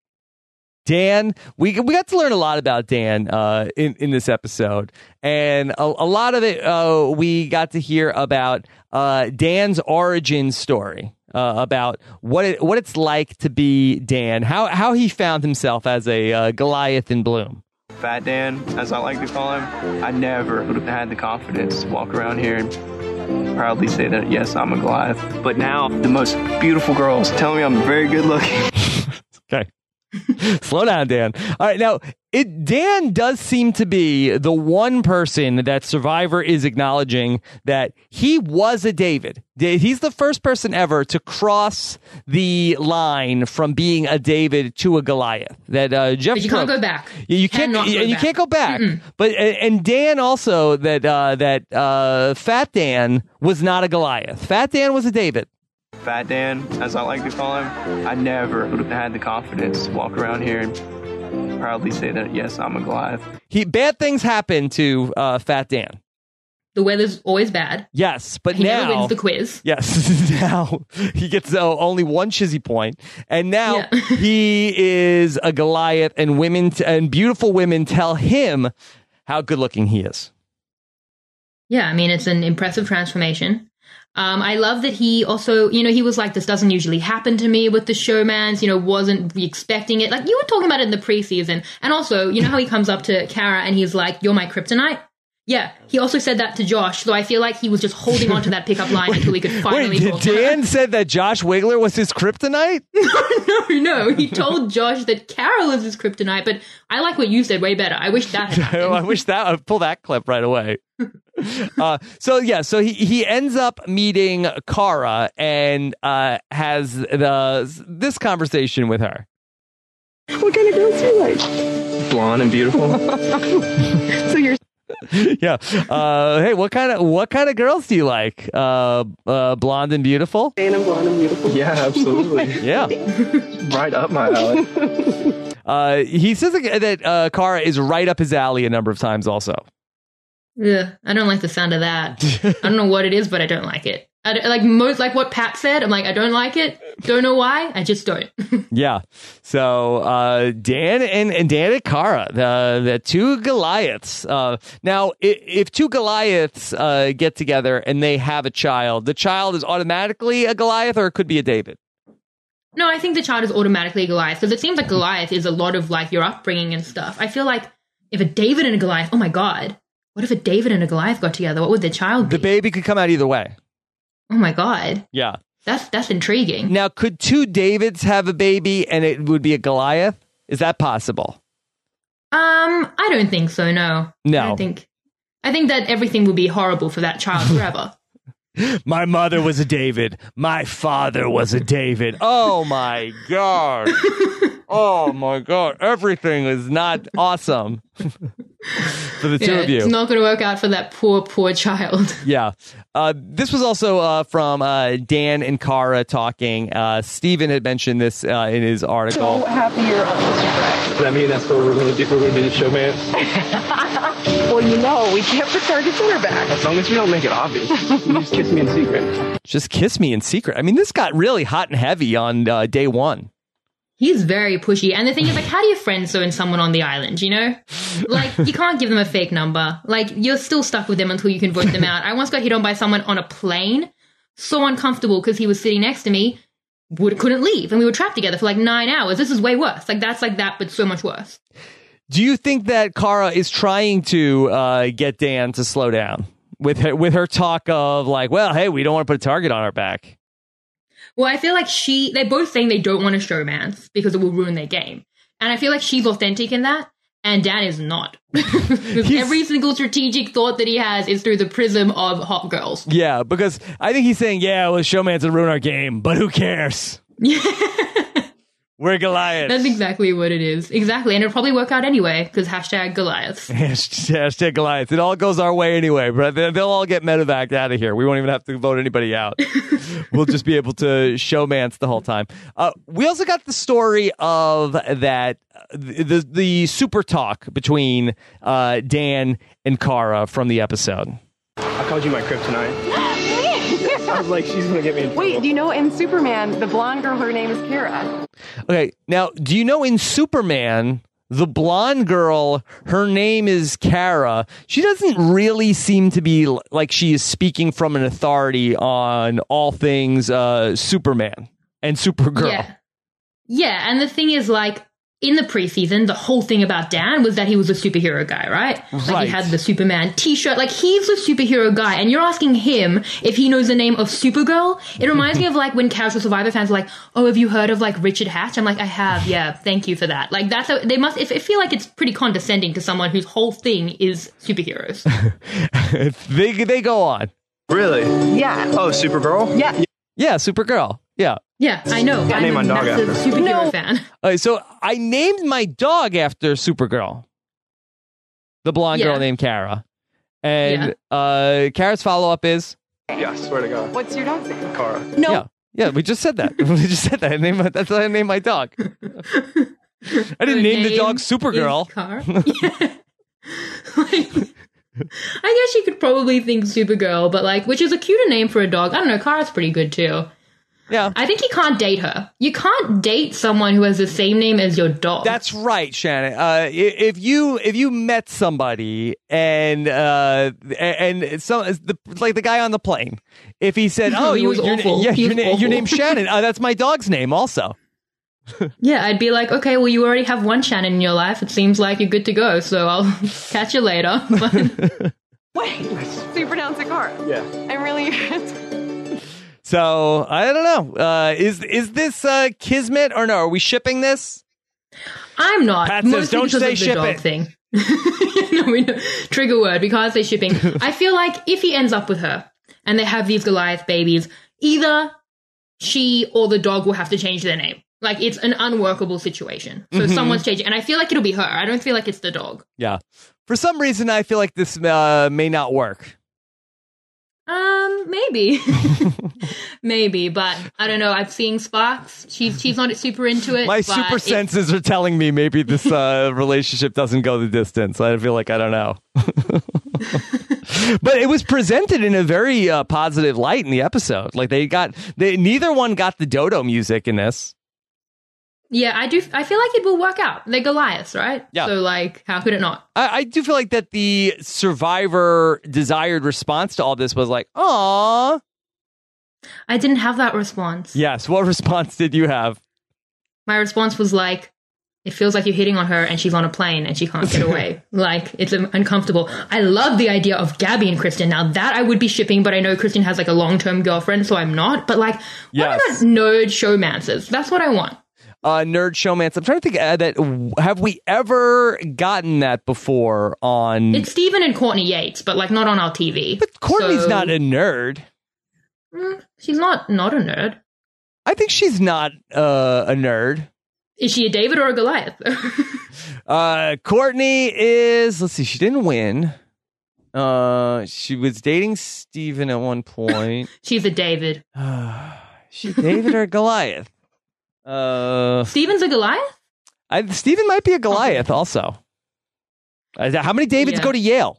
Dan, we got to learn a lot about Dan in this episode. And a lot of it we got to hear about Dan's origin story, about what it's like to be Dan, how he found himself as a Goliath in bloom. Fat Dan, as I like to call him, I never would have had the confidence to walk around here and proudly say that, yes, I'm a Goliath. But now, the most beautiful girls tell me I'm very good looking. Okay. Slow down, Dan. All right, now, Dan does seem to be the one person that Survivor is acknowledging that he was a David. He's the first person ever to cross the line from being a David to a Goliath. That Jeff, but you can't go back. You can't go back. Mm-mm. But and Dan also that Fat Dan was not a Goliath. Fat Dan was a David. Fat Dan, as I like to call him, I never would have had the confidence to walk around here and proudly say that, yes, I'm a Goliath. Bad things happen to Fat Dan. The weather's always bad. Yes, but he now... never wins the quiz. Yes, now he gets only one chizzy point. And now he is a Goliath, and women and beautiful women tell him how good-looking he is. Yeah, I mean, it's an impressive transformation. I love that he also, he was like, this doesn't usually happen to me with the showmans, wasn't expecting it. Like, you were talking about it in the preseason. And also, how he comes up to Kara and he's like, you're my kryptonite? Yeah, he also said that to Josh, so I feel like he was just holding on to that pickup line until he could finally talk to her. Dan said that Josh Wigler was his kryptonite? No. He told Josh that Carol is his kryptonite, but I like what you said way better. I wish that had happened. I wish that I'd pull that clip right away. So he ends up meeting Kara and has this conversation with her. What kind of girls do you like? Blonde and beautiful. So you're yeah. Hey, what kind of girls do you like? Blonde and beautiful? And I'm blonde and beautiful. Yeah, absolutely. Yeah. Right up my alley. He says that Kara is right up his alley a number of times also. Yeah, I don't like the sound of that. I don't know what it is, but I don't like it. Like what Pat said, I'm like, I don't like it. Don't know why. I just don't. Yeah. So Dan and Kara, the two Goliaths. Now, if two Goliaths get together and they have a child, the child is automatically a Goliath, or it could be a David. No, I think the child is automatically a Goliath, because it seems like Goliath is a lot of like your upbringing and stuff. I feel like if a David and a Goliath, oh my God, what if a David and a Goliath got together? What would their child be? The baby could come out either way. Oh my God. Yeah. That's intriguing. Now, could two Davids have a baby and it would be a Goliath? Is that possible? I don't think so, no. No. I think that everything would be horrible for that child forever. My mother was a David. My father was a David. Oh my God. Oh my God. Everything is not awesome for the two of you. It's not going to work out for that poor child. Yeah. This was also from Dan and Kara talking. Steven had mentioned this in his article. So happy you're on this track. Does that mean that's what we're going to do? We're going to do the showman? Well, we can't put target center back. As long as we don't make it obvious. You just kiss me in secret. Just kiss me in secret. I mean, this got really hot and heavy on day one. He's very pushy. And the thing is, like, how do you friend zone someone on the island, Like, you can't give them a fake number. Like, you're still stuck with them until you can vote them out. I once got hit on by someone on a plane. So uncomfortable because he was sitting next to me. Couldn't leave. And we were trapped together for like 9 hours. This is way worse. Like, that's like that, but so much worse. Do you think that Kara is trying to get Dan to slow down with her talk of like, well, hey, we don't want to put a target on our back? Well, I feel like they're both saying they don't want to showmans because it will ruin their game. And I feel like she's authentic in that, and Dan is not. Every single strategic thought that he has is through the prism of hot girls. Yeah, because I think he's saying, yeah, well, showmans will ruin our game, but who cares? Yeah. We're Goliaths. That's exactly what it is. Exactly. And it'll probably work out anyway, because #Goliaths. Hashtag Goliaths. It all goes our way anyway, but they'll all get medevaced out of here. We won't even have to vote anybody out. We'll just be able to showmance the whole time. We also got the story of that, the super talk between Dan and Kara from the episode. I called you my kryptonite. I was like, she's going to get me in trouble. Wait, do you know in Superman, the blonde girl, her name is Kara? Okay, now, do you know in Superman, the blonde girl, her name is Kara? She doesn't really seem to be like she is speaking from an authority on all things Superman and Supergirl. Yeah, and the thing is, like, in the preseason, the whole thing about Dan was that he was a superhero guy, right? Like, he had the Superman t-shirt. Like, he's a superhero guy, and you're asking him if he knows the name of Supergirl? It reminds me of, like, when casual Survivor fans are like, oh, have you heard of, like, Richard Hatch? I'm like, I have, yeah, thank you for that. Like, that's how, they must, I feel like it's pretty condescending to someone whose whole thing is superheroes. They go on. Really? Yeah. Oh, Supergirl? Yeah. Yeah, Supergirl. Yeah. Yeah, I know. I named my dog after. Superhero fan. So I named my dog after Supergirl. The blonde girl named Kara. And Kara's follow-up is? Yeah, I swear to God. What's your dog's name? Kara. No. Yeah, we just said that. That's what I named my dog. I didn't name the dog Supergirl. I guess you could probably think Supergirl, but like, which is a cuter name for a dog. I don't know, Kara's pretty good too. Yeah. I think he can't date her. You can't date someone who has the same name as your dog. That's right, Shannon. If you met somebody and like the guy on the plane, if he said, "Oh, He was awful. He was awful. your name's Shannon," that's my dog's name, also. Yeah, I'd be like, okay, well, you already have one Shannon in your life. It seems like you're good to go, so I'll catch you later. Wait, so you pronounce it Cara? Yeah. I'm really. So I don't know. Is this kismet or no? Are we shipping this? I'm not. Pat says, Mostly "Don't because say of the ship dog it." thing. No, we know. Trigger word. We can't say shipping. I feel like if he ends up with her and they have these Goliath babies, either she or the dog will have to change their name. Like, it's an unworkable situation. So someone's changing. And I feel like it'll be her. I don't feel like it's the dog. Yeah. For some reason, I feel like this may not work. Maybe. Maybe, but I don't know. I'm seeing sparks. She's not super into it. My but super senses are telling me maybe this relationship doesn't go the distance. I feel like I don't know. But it was presented in a very positive light in the episode. Like neither one got the Dodo music in this. Yeah, I do. I feel like it will work out. They're Goliaths, right? Yeah. So, like, how could it not? I do feel like that the Survivor desired response to all this was like, "Aw." I didn't have that response. Yes. What response did you have? My response was like, it feels like you're hitting on her and she's on a plane and she can't get away. Like, it's uncomfortable. I love the idea of Gabby and Kristen. Now, that I would be shipping, but I know Kristen has, like, a long-term girlfriend, so I'm not. But, like, what about nerd showmancers? That's what I want. Nerd showmance. I'm trying to think that have we ever gotten that before on? It's Steven and Courtney Yates, but like not on our TV. But Courtney's not a nerd. She's not a nerd. I think she's not a nerd. Is she a David or a Goliath? Courtney is. Let's see. She didn't win. She was dating Steven at one point. She's a David. She David or Goliath? Steven's a Goliath? Steven might be a Goliath also. How many Davids go to Yale?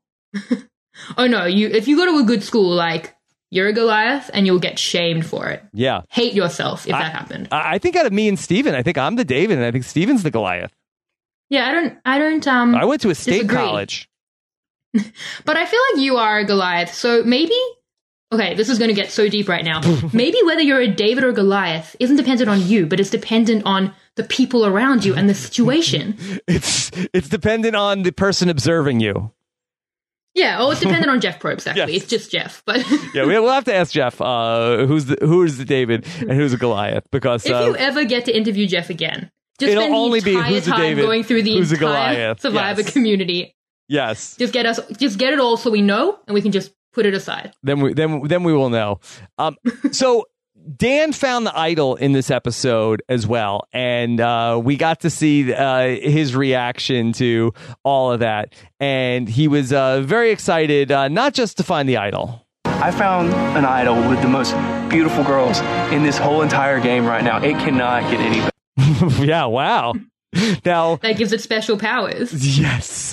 Oh no, if you go to a good school, like, you're a Goliath and you'll get shamed for it. Yeah. Hate yourself if that happened. I think out of me and Steven, I think I'm the David and I think Steven's the Goliath. Yeah, I don't I went to a state disagree. college. But I feel like you are a Goliath, so maybe. Okay, this is going to get so deep right now. Maybe whether you're a David or Goliath isn't dependent on you, but it's dependent on the people around you and the situation. It's dependent on the person observing you. Yeah, it's dependent on Jeff Probst, actually. Yes. It's just Jeff. But yeah, we'll have to ask Jeff who's the David and who's a Goliath, because if you ever get to interview Jeff again, just it'll spend only the entire be who's a time David, going through the who's a entire Goliath. Survivor community. Yes. Just get it all so we know, and we can just put it aside. Then we will know. So Dan found the idol in this episode as well, and we got to see his reaction to all of that, and he was very excited, not just to find the idol. I found an idol with the most beautiful girls in this whole entire game right now. It cannot get any better. Yeah, wow. Now that gives it special powers. Yes.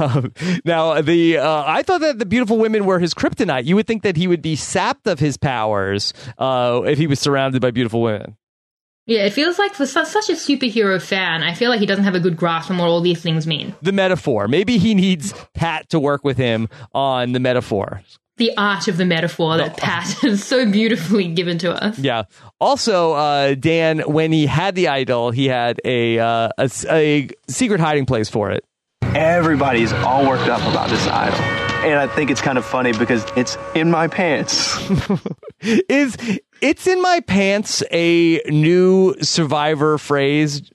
Now I thought that the beautiful women were his kryptonite. You would think that he would be sapped of his powers if he was surrounded by beautiful women. Yeah, it feels like for such a superhero fan, I feel like he doesn't have a good grasp on what all these things mean. The metaphor. Maybe he needs Pat to work with him on the metaphor. The art of the metaphor that Pat has so beautifully given to us. Yeah. Also, Dan, when he had the idol, he had a secret hiding place for it. Everybody's all worked up about this idol. And I think it's kind of funny because it's in my pants. Is "it's in my pants" a new Survivor phrase?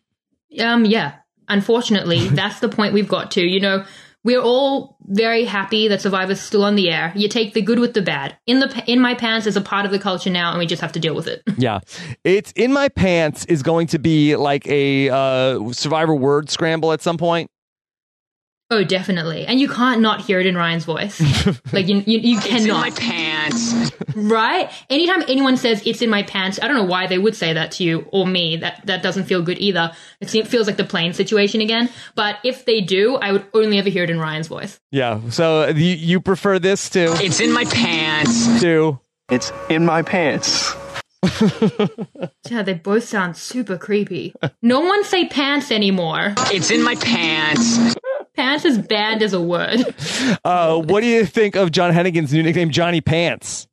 Yeah. Unfortunately, that's the point we've got to. You know, we're all very happy that Survivor's still on the air. You take the good with the bad. In my pants is a part of the culture now, and we just have to deal with it. Yeah. "It's in my pants" is going to be like a Survivor word scramble at some point. Oh, definitely. And you can't not hear it in Ryan's voice. Like, you cannot. It's in my pants. Right? Anytime anyone says "it's in my pants," I don't know why they would say that to you or me. That doesn't feel good either. It feels like the plane situation again. But if they do, I would only ever hear it in Ryan's voice. Yeah. So you prefer this to "it's in my pants" to "it's in my pants." Yeah, they both sound super creepy. No one say pants anymore. It's in my pants. Pants is banned as a word. What do you think of John Hennigan's new nickname, Johnny Pants?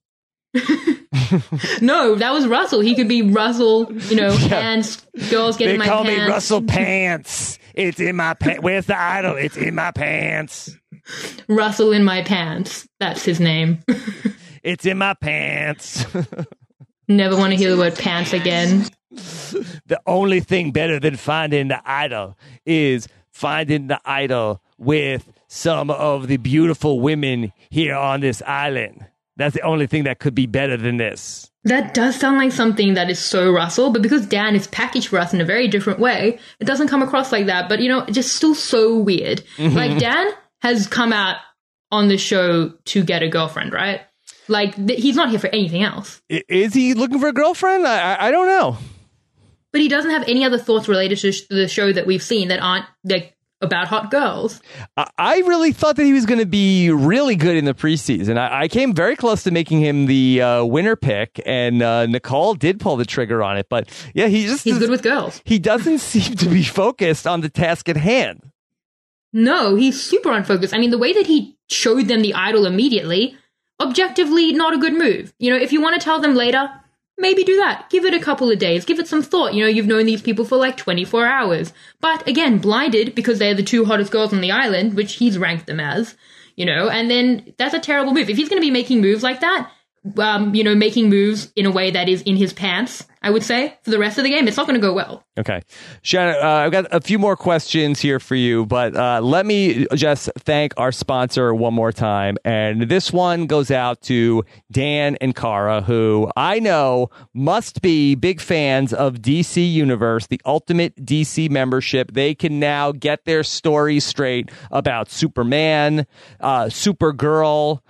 No, that was Russell. He could be Russell, pants, girls get in my pants. They call me Russell Pants. It's in my pants. Where's the idol? It's in my pants. Russell in my pants. That's his name. It's in my pants. Never want to hear the word pants again. The only thing better than finding the idol is finding the idol with some of the beautiful women here on this island. That's the only thing that could be better than this. That does sound like something that is so Russell, but because Dan is packaged for us in a very different way, it doesn't come across like that. But, just still so weird. Mm-hmm. Like, Dan has come out on the show to get a girlfriend, right? Like, he's not here for anything else. Is he looking for a girlfriend? I don't know. But he doesn't have any other thoughts related to the show that we've seen that aren't, like, about hot girls. I really thought that he was going to be really good in the preseason. I came very close to making him the winner pick, and Nicole did pull the trigger on it. But yeah, he's good with girls. He doesn't seem to be focused on the task at hand. No, he's super unfocused. I mean, the way that he showed them the idol immediately, objectively not a good move. If you want to tell them later, maybe do that. Give it a couple of days. Give it some thought. You've known these people for like 24 hours. But again, blinded because they're the two hottest girls on the island, which he's ranked them as, and then that's a terrible move. If he's going to be making moves like that, making moves in a way that is in his pants, I would say, for the rest of the game, it's not going to go well. Okay. Shannon, I've got a few more questions here for you, but let me just thank our sponsor one more time. And this one goes out to Dan and Cara, who I know must be big fans of DC Universe, the ultimate DC membership. They can now get their stories straight about Superman, Supergirl,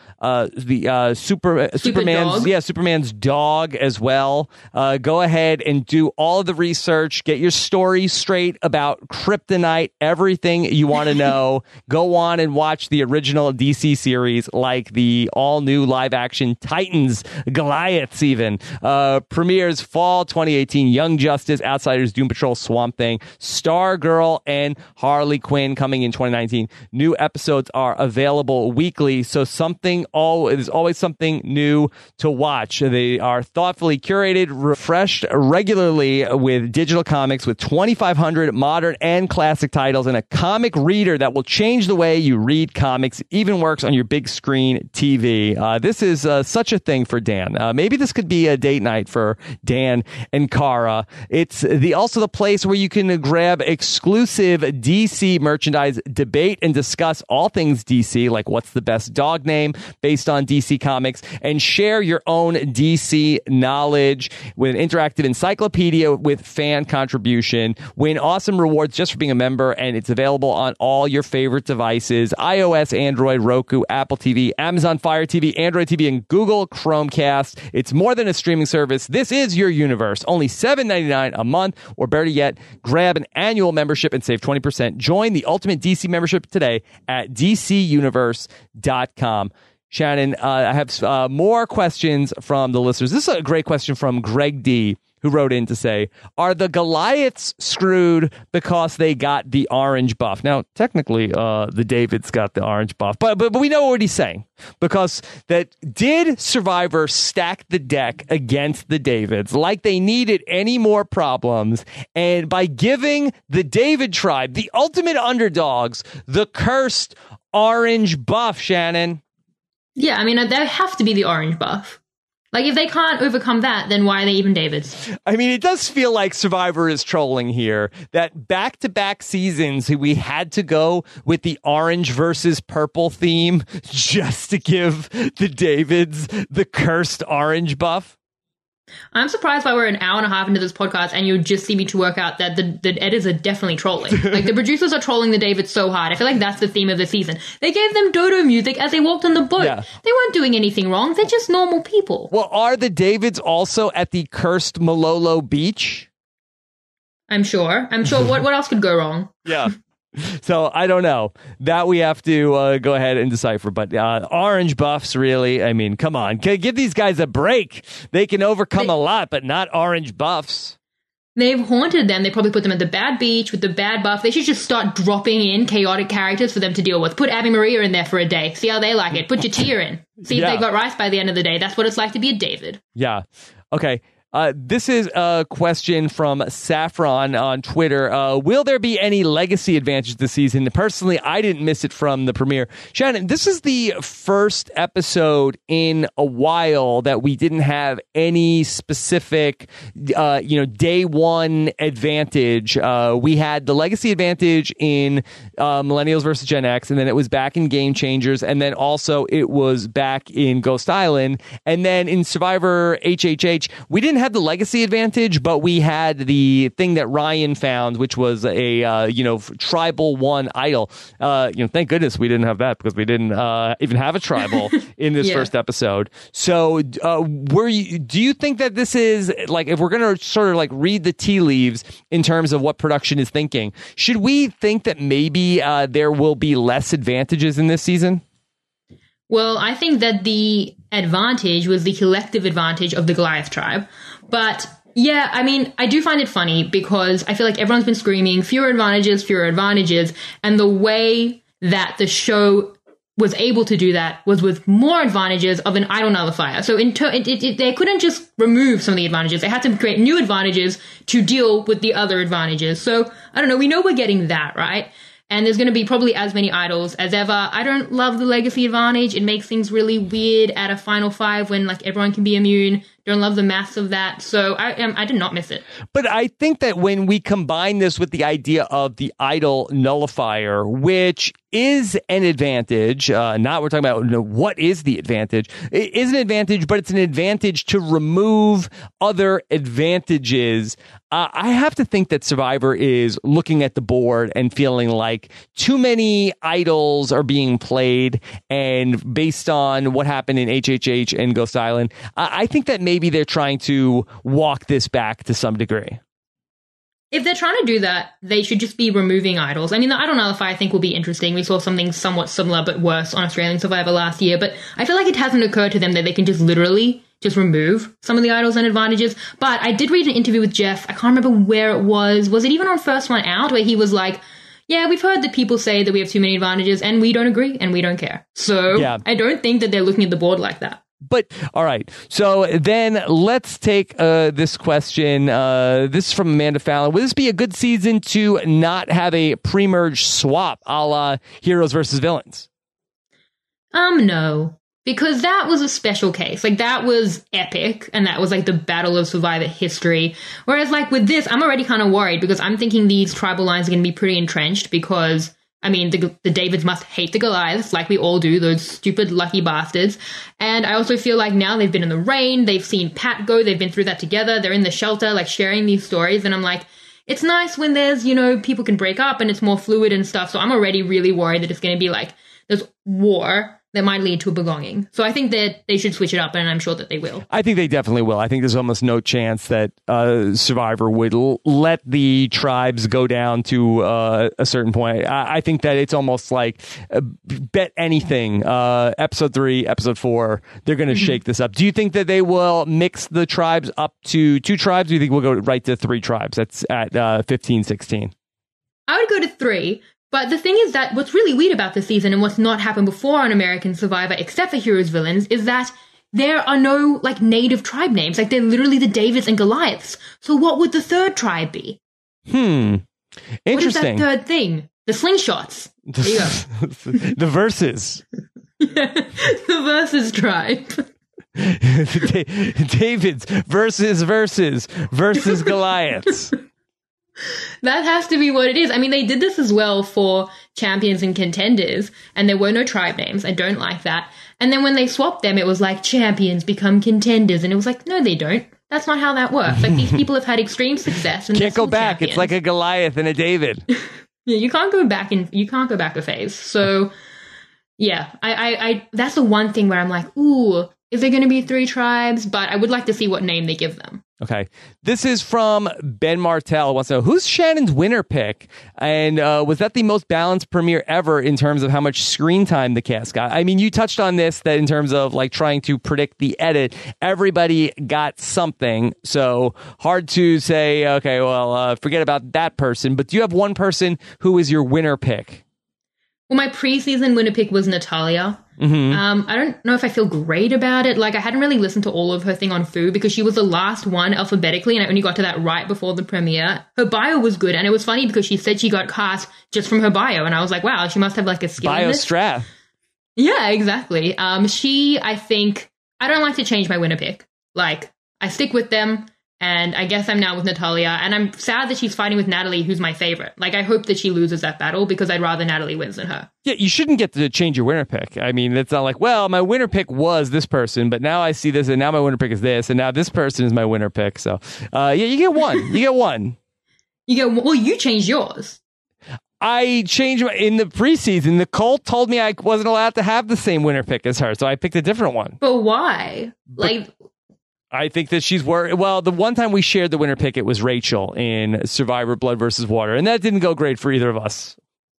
Superman's dog as well. Go ahead and do all of the research. Get your story straight about Kryptonite, everything you want to know. Go on and watch the original DC series, like the all-new live-action Titans, Goliaths even. Premieres fall 2018, Young Justice, Outsiders, Doom Patrol, Swamp Thing, Stargirl, and Harley Quinn coming in 2019. New episodes are available weekly, so there's always something new to watch. They are thoughtfully curated, refreshed regularly with digital comics with 2,500 modern and classic titles and a comic reader that will change the way you read comics. It even works on your big screen TV. This is such a thing for Dan. Maybe this could be a date night for Dan and Cara. It's also the place where you can grab exclusive DC merchandise, debate and discuss all things DC, like what's the best dog name based on DC Comics, and share your own DC knowledge with an interactive encyclopedia with fan contribution. Win awesome rewards just for being a member, and it's available on all your favorite devices: iOS, Android, Roku, Apple TV, Amazon Fire TV, Android TV, and Google Chromecast. It's more than a streaming service. This is your universe. Only $7.99 a month, or better yet, grab an annual membership and save 20%. Join the Ultimate DC membership today at DCUniverse.com. Shannon, I have more questions from the listeners. This is a great question from Greg D., who wrote in to say, are the Goliaths screwed because they got the orange buff? Now, technically, the Davids got the orange buff, but we know what he's saying, because did Survivor stack the deck against the Davids like they needed any more problems? And by giving the David tribe, the ultimate underdogs, the cursed orange buff, Shannon? Yeah, I mean, there have to be the orange buff. Like, if they can't overcome that, then why are they even Davids? I mean, it does feel like Survivor is trolling here. That back-to-back seasons, we had to go with the orange versus purple theme just to give the Davids the cursed orange buff. I'm surprised why we're an hour and a half into this podcast and you just see me to work out that the editors are definitely trolling. Like, the producers are trolling the Davids so hard. I feel like that's the theme of the season. They gave them dodo music as they walked on the boat. Yeah. They weren't doing anything wrong. They're just normal people. Well, are the Davids also at the cursed Malolo Beach? I'm sure. What else could go wrong? Yeah. So I don't know. That we have to go ahead and decipher. But orange buffs, really? I mean, come on. Give these guys a break. They can overcome a lot, but not orange buffs. They've haunted them. They probably put them at the bad beach with the bad buff. They should just start dropping in chaotic characters for them to deal with. Put Abby Maria in there for a day. See how they like it. Put Jatir in. See if they got rice by the end of the day. That's what it's like to be a David. Yeah. Okay. This is a question from Saffron on Twitter. Will there be any legacy advantage this season? Personally, I didn't miss it from the premiere. Shannon, this is the first episode in a while that we didn't have any specific, day one advantage. We had the legacy advantage in Millennials versus Gen X, and then it was back in Game Changers, and then also it was back in Ghost Island, and then in Survivor HHH, we didn't have the legacy advantage, but we had the thing that Ryan found, which was a tribal one idol. Thank goodness we didn't have that, because we didn't even have a tribal in this first episode. So do you think that this is, like, if we're going to sort of like read the tea leaves in terms of what production is thinking, should we think that maybe there will be less advantages in this season? Well, I think that the advantage was the collective advantage of the Goliath tribe. But yeah, I mean, I do find it funny because I feel like everyone's been screaming fewer advantages. And the way that the show was able to do that was with more advantages of an idol nullifier. So they couldn't just remove some of the advantages. They had to create new advantages to deal with the other advantages. So I don't know. We know we're getting that, right? And there's going to be probably as many idols as ever. I don't love the legacy advantage. It makes things really weird at a final five when like everyone can be immune. Don't love the maths of that. So I did not miss it. But I think that when we combine this with the idea of the idol nullifier, which is an advantage, we're talking about what is the advantage. It is an advantage, but it's an advantage to remove other advantages. I have to think that Survivor is looking at the board and feeling like too many idols are being played, and based on what happened in HHH and Ghost Island, I think that maybe they're trying to walk this back to some degree. If they're trying to do that, they should just be removing idols. I mean, the idol nullifier I think will be interesting. We saw something somewhat similar but worse on Australian Survivor last year, but I feel like it hasn't occurred to them that they can just literally just remove some of the idols and advantages. But I did read an interview with Jeff. I can't remember where it was. Was it even on First One Out, where he was like, yeah, we've heard that people say that we have too many advantages and we don't agree and we don't care. So yeah. I don't think that they're looking at the board like that. But all right, so then let's take this question. This is from Amanda Fallon. Would this be a good season to not have a pre-merge swap a la Heroes versus Villains? No. Because that was a special case. Like, that was epic, and that was, like, the battle of Survivor history. Whereas, like, with this, I'm already kind of worried, because I'm thinking these tribal lines are going to be pretty entrenched, because, I mean, the Davids must hate the Goliaths, like we all do, those stupid lucky bastards. And I also feel like now they've been in the rain, they've seen Pat go, they've been through that together, they're in the shelter, like, sharing these stories, and I'm like, it's nice when there's, people can break up, and it's more fluid and stuff, so I'm already really worried that it's going to be, like, there's war that might lead to a belonging. So I think that they should switch it up, and I'm sure that they will. I think they definitely will. I think there's almost no chance that Survivor would let the tribes go down to a certain point. I think that it's almost like bet anything. Episode 3, episode 4, they're going to shake this up. Do you think that they will mix the tribes up to 2 tribes? Or do you think we'll go right to 3 tribes? That's at 15, 16. I would go to 3. But the thing is that what's really weird about this season and what's not happened before on American Survivor, except for Heroes Villains, is that there are no, like, native tribe names. Like, they're literally the Davids and Goliaths. So what would the 3rd tribe be? Interesting. What is that 3rd thing? The Slingshots. There you go. The Versus. The Versus tribe. Davids versus Goliaths. That has to be what it is. I mean, they did this as well for champions and contenders, and there were no tribe names. I don't like that. And then when they swapped them, it was like champions become contenders, and it was like, no, they don't. That's not how that works. Like, these people have had extreme success, and can't go back. Champions. It's like a Goliath and a David. Yeah, you can't go back a phase. So, yeah, I that's the one thing where I'm like, ooh, is there going to be 3 tribes? But I would like to see what name they give them. Okay. This is from Ben Martell. Wants to know, who's Shannon's winner pick? And was that the most balanced premiere ever in terms of how much screen time the cast got? I mean, you touched on this, that in terms of like trying to predict the edit, everybody got something. So hard to say, okay, well, forget about that person. But do you have one person who is your winner pick? Well, my preseason winner pick was Natalia. Mm-hmm. I don't know if I feel great about it. Like, I hadn't really listened to all of her thing on Foo because she was the last one alphabetically, and I only got to that right before the premiere. Her bio was good, and it was funny because she said she got cast just from her bio, and I was like, wow, she must have like a skill in this. Biostrat. Yeah, exactly. I think, I don't like to change my winner pick. Like, I stick with them, and I guess I'm now with Natalia, and I'm sad that she's fighting with Natalie, who's my favorite. Like, I hope that she loses that battle because I'd rather Natalie wins than her. Yeah, you shouldn't get to change your winner pick. I mean, it's not like, well, my winner pick was this person, but now I see this, and now my winner pick is this, and now this person is my winner pick. So, yeah, you get one. You get one. Well, you changed yours. I changed in the preseason. Nicole told me I wasn't allowed to have the same winner pick as her, so I picked a different one. But why? I think that she's worried. Well, the one time we shared the winner pick, it was Rachel in Survivor Blood versus Water, and that didn't go great for either of us.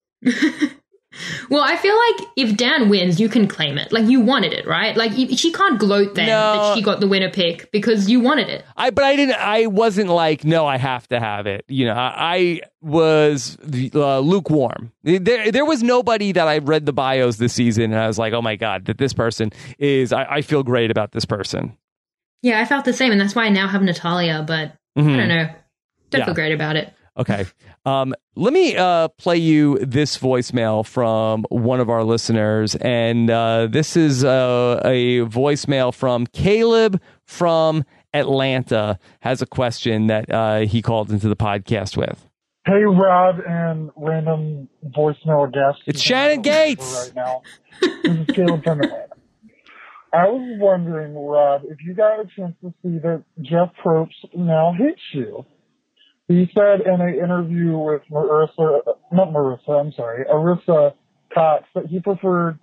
Well, I feel like if Dan wins, you can claim it. Like, you wanted it, right? Like, she can't gloat then that she got the winner pick because you wanted it. I wasn't like, no, I have to have it. You know, I was lukewarm. There was nobody that I read the bios this season, and I was like, oh my God, that this person is, I feel great about this person. Yeah, I felt the same, and that's why I now have Natalia, but I don't know. Don't feel great about it. Okay. Let me play you this voicemail from one of our listeners, and this is a voicemail from Caleb from Atlanta. Has a question that he called into the podcast with. Hey, Rob and random voicemail guest. It's Shannon Gates. Right now. This is Caleb from Atlanta. I was wondering, Rob, if you got a chance to see that Jeff Probst now hates you. He said in an interview with Arissa Cox, that he preferred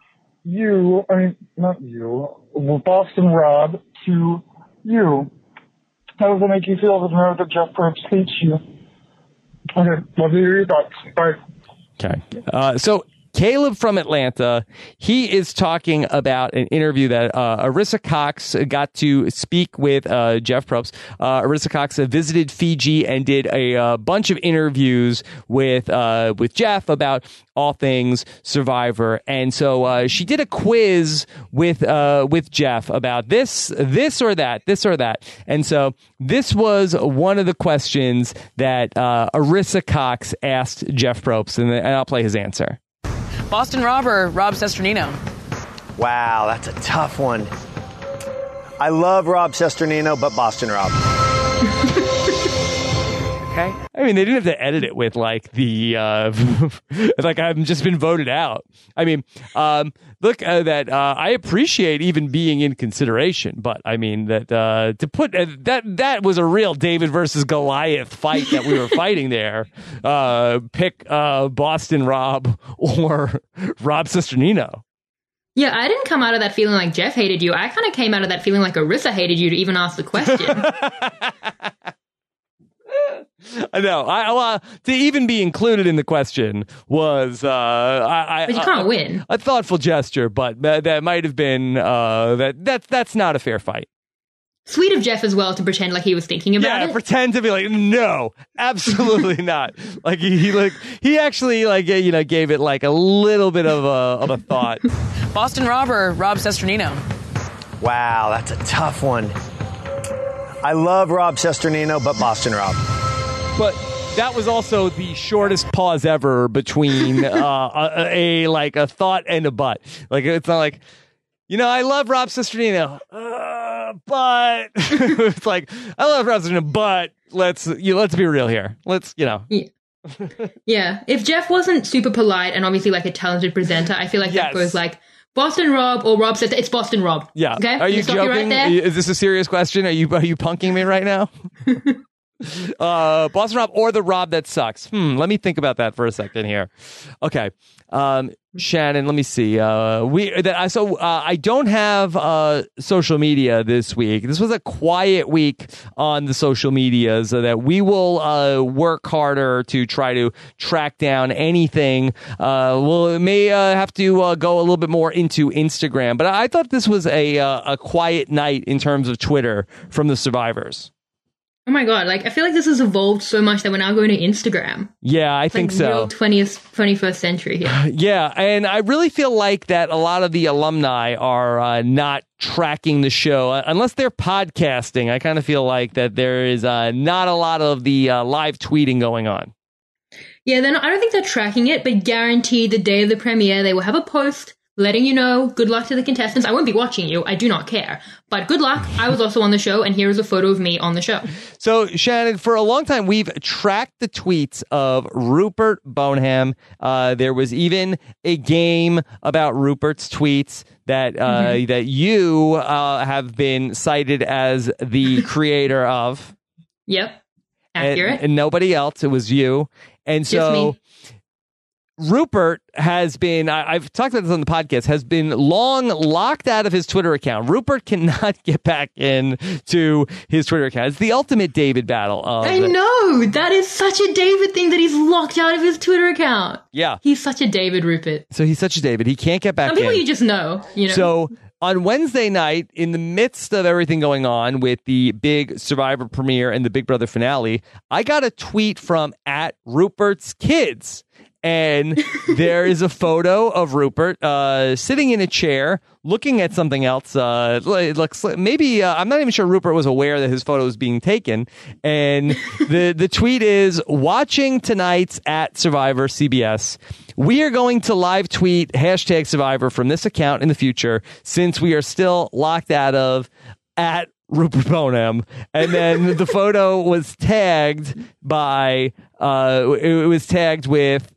Boston Rob to you. How does it make you feel to know that Jeff Probst hates you? Okay, love to hear your thoughts. Bye. Okay. So Caleb from Atlanta, he is talking about an interview that Arissa Cox got to speak with Jeff Probst. Arissa Cox visited Fiji and did a bunch of interviews with Jeff about all things Survivor, and so she did a quiz with Jeff about this or that, and so this was one of the questions that Arissa Cox asked Jeff Probst, and I'll play his answer. Boston Rob or Rob Sesternino? Wow, that's a tough one. I love Rob Sesternino, but Boston Rob. Okay. I mean, they didn't have to edit it with like the like I've just been voted out. I mean, look, that I appreciate even being in consideration, but I mean that to put that was a real David versus Goliath fight that we were fighting there. Pick Boston Rob or Rob Sesternino. Yeah, I didn't come out of that feeling like Jeff hated you. I kind of came out of that feeling like Arissa hated you to even ask the question. I know. To even be included in the question was but you can't win. A thoughtful gesture, but that might have been that's not a fair fight. Sweet of Jeff as well to pretend like he was thinking about it. Yeah, pretend to be like, no, absolutely not. Like he actually gave it like a little bit of a thought. Boston Rob or Rob Sesternino? Wow, that's a tough one. I love Rob Sesternino, but Boston Rob. But that was also the shortest pause ever between a thought and a but. Like, it's not like, I love Rob Sesternino, but it's like, I love Rob Sesternino, but let's be real here. Yeah. If Jeff wasn't super polite and obviously like a talented presenter, I feel like that goes like Boston Rob or Rob Sesternino. It's Boston Rob. Yeah. Okay. Are you joking? Right there? Is this a serious question? Are you punking me right now? Boston Rob or the Rob that sucks. Let me think about that for a second here. Okay. Shannon, let me see. I don't have social media this week. This was a quiet week on the social media, so that we will work harder to try to track down anything. It may have to go a little bit more into Instagram, but I thought this was a quiet night in terms of Twitter from the survivors. Oh my God, I feel like this has evolved so much that we're now going to Instagram. Yeah, I think so. Real 21st century here. Yeah, and I really feel like that a lot of the alumni are not tracking the show unless they're podcasting. I kind of feel like that there is not a lot of the live tweeting going on. Yeah, I don't think they're tracking it, but guaranteed the day of the premiere, they will have a post letting you know, good luck to the contestants. I won't be watching you. I do not care. But good luck. I was also on the show, and here is a photo of me on the show. So, Shannon, for a long time, we've tracked the tweets of Rupert Boneham. There was even a game about Rupert's tweets that that you have been cited as the creator of. Yep. Accurate. And nobody else. It was you. And so Rupert has been, I've talked about this on the podcast, has been long locked out of his Twitter account. Rupert cannot get back in to his Twitter account. It's the ultimate David battle. I know. That is such a David thing that he's locked out of his Twitter account. Yeah. He's such a David, Rupert. So he's such a David. He can't get back in. Some people you just know. So on Wednesday night, in the midst of everything going on with the big Survivor premiere and the Big Brother finale, I got a tweet from @Rupert'sKids. And there is a photo of Rupert sitting in a chair looking at something else. It looks like maybe I'm not even sure Rupert was aware that his photo was being taken. And the tweet is, watching tonight's @Survivor CBS. We are going to live tweet #Survivor from this account in the future, since we are still locked out of @Rupert Boneham. And then the photo was tagged by it was tagged with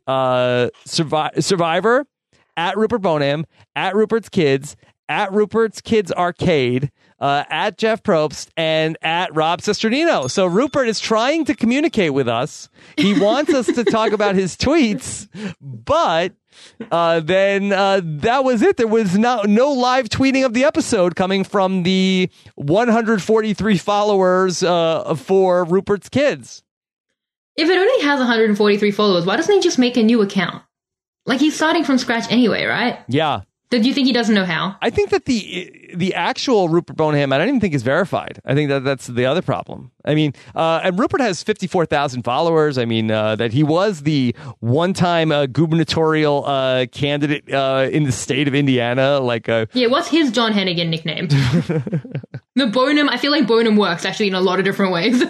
Survivor, @Rupert Boneham, @Rupert's Kids, @Rupert's Kids Arcade, @Jeff Probst, and @Rob Sesternino. So Rupert is trying to communicate with us. He wants us to talk about his tweets, but then that was it. There was no live tweeting of the episode coming from the 143 followers for Rupert's Kids. If it only has 143 followers, why doesn't he just make a new account? He's starting from scratch anyway, right? Yeah. Do you think he doesn't know how? I think that the actual Rupert Boneham, I don't even think is verified. I think that's the other problem. I mean, and Rupert has 54,000 followers. I mean, that he was the one-time gubernatorial candidate in the state of Indiana. Yeah, what's his John Hennigan nickname? The Boneham, I feel like Boneham works actually in a lot of different ways.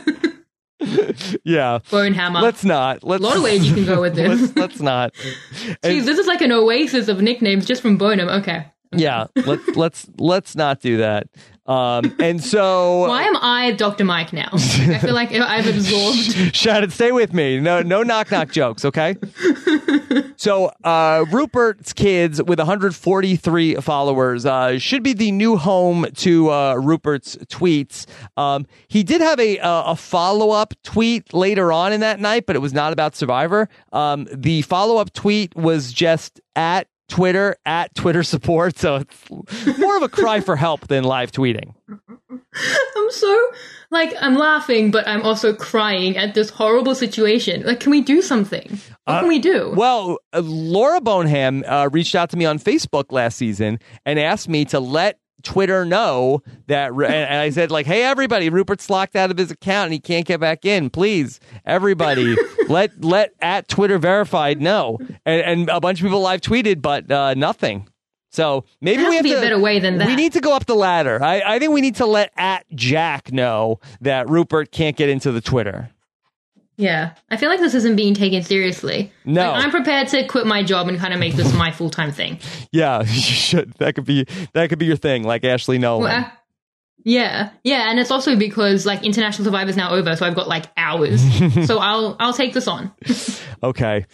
Yeah. Bonehammer. Let's not. A lot of ways you can go with this. Let's not. Jeez, this is like an oasis of nicknames just from Boneham. Okay. Yeah. Let's not do that. And so why am I Dr. Mike now? I feel like I've absorbed. Shannon, stay with me. No knock jokes, okay? So Rupert's Kids with 143 followers should be the new home to Rupert's tweets. He did have a follow-up tweet later on in that night, but it was not about Survivor. The follow-up tweet was just Twitter support, so it's more of a cry for help than live tweeting. I'm so I'm laughing, but I'm also crying at this horrible situation. Can we do something? What can we do? Well, Laura Boneham reached out to me on Facebook last season and asked me to let Twitter know that, and I said, hey, everybody, Rupert's locked out of his account and he can't get back in. Please, everybody, let @Twitter verified know. And a bunch of people live tweeted, but nothing. So maybe we have to be a better way than that. We need to go up the ladder. I think we need to let @Jack know that Rupert can't get into the Twitter. Yeah, I feel like this isn't being taken seriously. No. I'm prepared to quit my job and kind of make this my full-time thing. Yeah, you should. That could be your thing, like Ashley Nolan. Well, yeah, and it's also because International Survivor's now over, so I've got hours. So I'll take this on. Okay.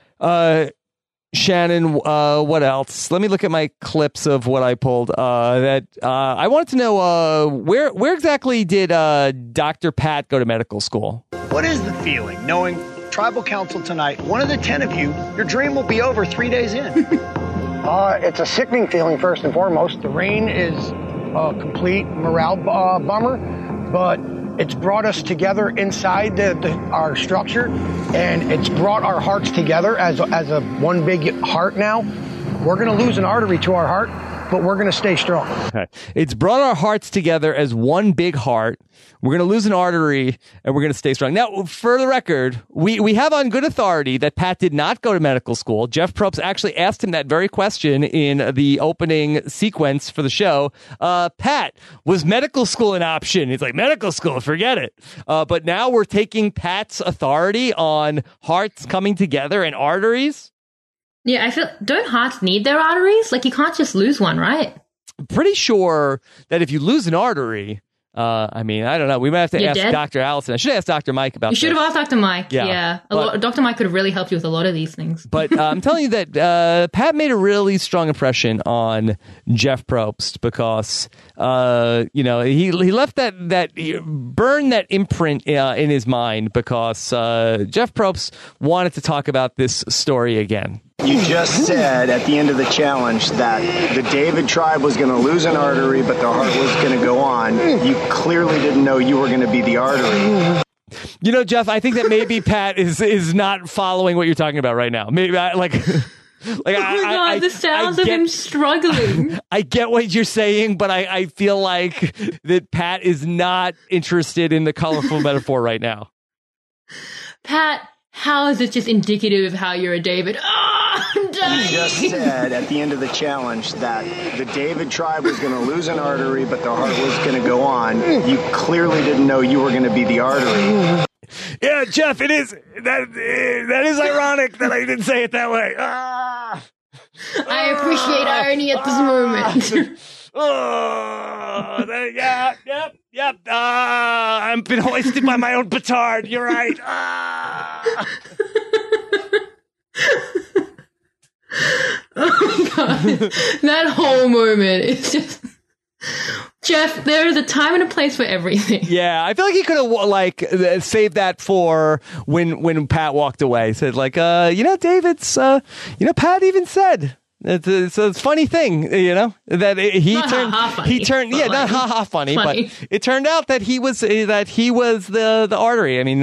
Shannon, what else? Let me look at my clips of what I pulled. I wanted to know where exactly did Dr. Pat go to medical school? What is the feeling knowing Tribal Council tonight, one of the 10 of you, your dream will be over 3 days in? It's a sickening feeling, first and foremost. The rain is a complete morale bummer, but it's brought us together inside our structure, and it's brought our hearts together as a one big heart now. We're going to lose an artery to our heart, but we're going to stay strong. Okay. It's brought our hearts together as one big heart. We're going to lose an artery, and we're going to stay strong. Now, for the record, we have on good authority that Pat did not go to medical school. Jeff Probst actually asked him that very question in the opening sequence for the show. Pat, was medical school an option? He's like, medical school, forget it. But now we're taking Pat's authority on hearts coming together and arteries. Yeah, I feel, don't hearts need their arteries? Like, you can't just lose one, right? I'm pretty sure that if you lose an artery, I don't know. We might have to ask dead? Dr. Allison. I should ask Dr. Mike about this. You should have asked Dr. Mike. Yeah. Dr. Mike could have really helped you with a lot of these things. But I'm telling you that Pat made a really strong impression on Jeff Probst because, he left he burned that imprint in his mind because Jeff Probst wanted to talk about this story again. You just said at the end of the challenge that the David tribe was going to lose an artery, but the heart was going to go on. You clearly didn't know you were going to be the artery. You know, Jeff, I think that maybe Pat is not following what you're talking about right now. Maybe the sounds of him struggling. I get what you're saying, but I feel like that Pat is not interested in the colorful metaphor right now. Pat, how is it just indicative of how you're a David? I'm dying. You just said at the end of the challenge that the David tribe was going to lose an artery, but the heart was going to go on. You clearly didn't know you were going to be the artery. Yeah, Jeff, it is. That is ironic that I didn't say it that way. I appreciate irony at this moment. Yep. I've been hoisted by my own petard. You're right. Oh, God. That whole moment is just... Jeff, there is a time and a place for everything. Yeah, I feel like he could have saved that for when Pat walked away. He said David's, Pat even said it's a funny thing, that he turned not ha funny, funny. But it turned out that he was the artery. I mean,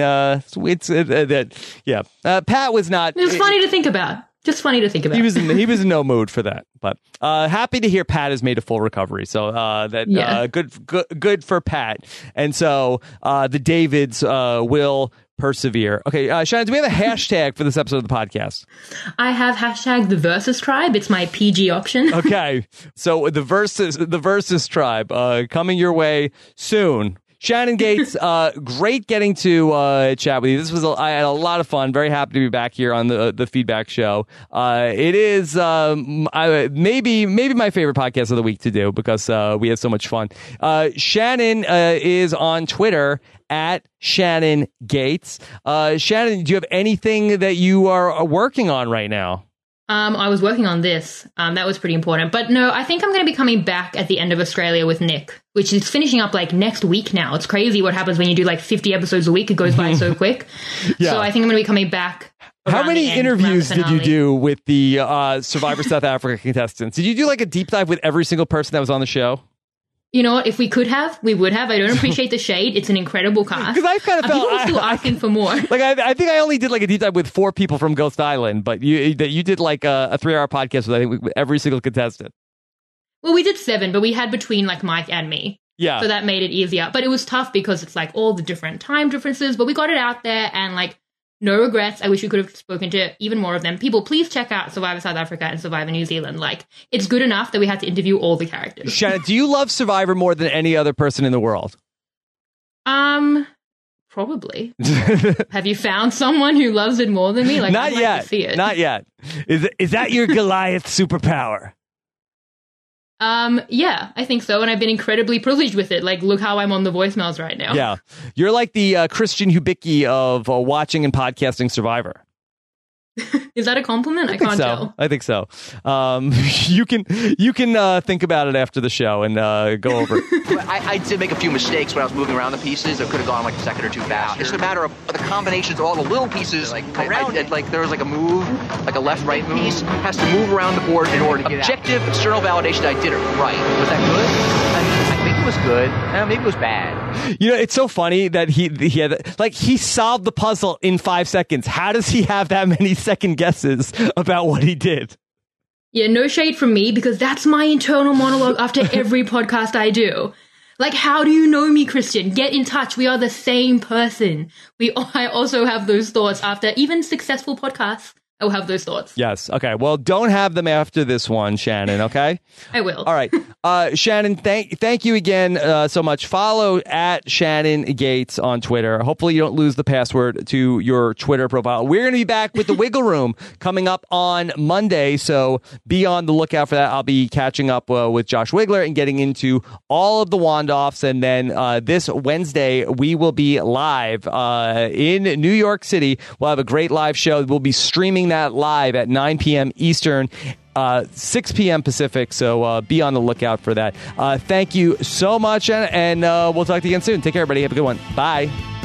Pat was not. It was funny to think about. Just funny to think about. He was in no mood for that, but happy to hear Pat has made a full recovery. So good for Pat. And so the Davids will persevere. Okay, Shannon, do we have a hashtag for this episode of the podcast? I have hashtag the Versus Tribe. It's my PG option. Okay, so the Versus Tribe coming your way soon. Shannon Gates, great getting to chat with you. I had a lot of fun. Very happy to be back here on the Feedback Show. It is maybe my favorite podcast of the week to do because we have so much fun. Shannon is on Twitter at Shannon Gates. Shannon, do you have anything that you are working on right now? I was working on this. That was pretty important. But no, I think I'm going to be coming back at the end of Australia with Nick, which is finishing up next week now. It's crazy what happens when you do 50 episodes a week. It goes by so quick. Yeah. So I think I'm going to be coming back. How many interviews did you do with the Survivor South Africa contestants? Did you do a deep dive with every single person that was on the show? You know what? If we could have, we would have. I don't appreciate the shade. It's an incredible cast. Because I kind of felt people are still asking for more. I think I only did a deep dive with 4 people from Ghost Island, but you did a 3-hour podcast with every single contestant. Well, we did 7, but we had between Mike and me. Yeah. So that made it easier. But it was tough because it's all the different time differences. But we got it out there and no regrets. I wish we could have spoken to even more of them. People, please check out Survivor South Africa and Survivor New Zealand. It's good enough that we had to interview all the characters. Shannon, do you love Survivor more than any other person in the world? Probably. Have you found someone who loves it more than me? Not yet. Like to see it. Not yet. Is that your Goliath superpower? Yeah, I think so. And I've been incredibly privileged with it. Look how I'm on the voicemails right now. Yeah. You're like the Christian Hubicki of watching and podcasting Survivor. Is that a compliment? I can't tell. I think so. You can think about it after the show and go over it. I did make a few mistakes when I was moving around the pieces. I could have gone like a second or two faster. It's a matter of the combinations of all the little pieces. Like there was like a move, like a left-right move. Piece has to move around the board in order to get objective external validation that I did it right. Was that good? I think it was good. Maybe it was bad. You know, it's so funny that he had like he solved the puzzle in 5 seconds. How does he have that many second guesses about what he did? Yeah, no shade from me, because that's my internal monologue after every podcast I do. Like, how do you know me, Christian? Get in touch. We are the same person. I also have those thoughts after even successful podcasts. I will have those thoughts. Yes. Okay. Well, don't have them after this one, Shannon. Okay. I will. All right. Shannon, thank you again so much. Follow at Shannon Gates on Twitter. Hopefully you don't lose the password to your Twitter profile. We're going to be back with the Wiggle Room coming up on Monday, so be on the lookout for that. I'll be catching up with Josh Wigler and getting into all of the wand-offs, and then this Wednesday we will be live in New York City. We'll have a great live show. We'll be streaming that live at 9 p.m. Eastern, 6 p.m. Pacific, so be on the lookout for that. Thank you so much, and we'll talk to you again soon. Take care, everybody. Have a good one. Bye.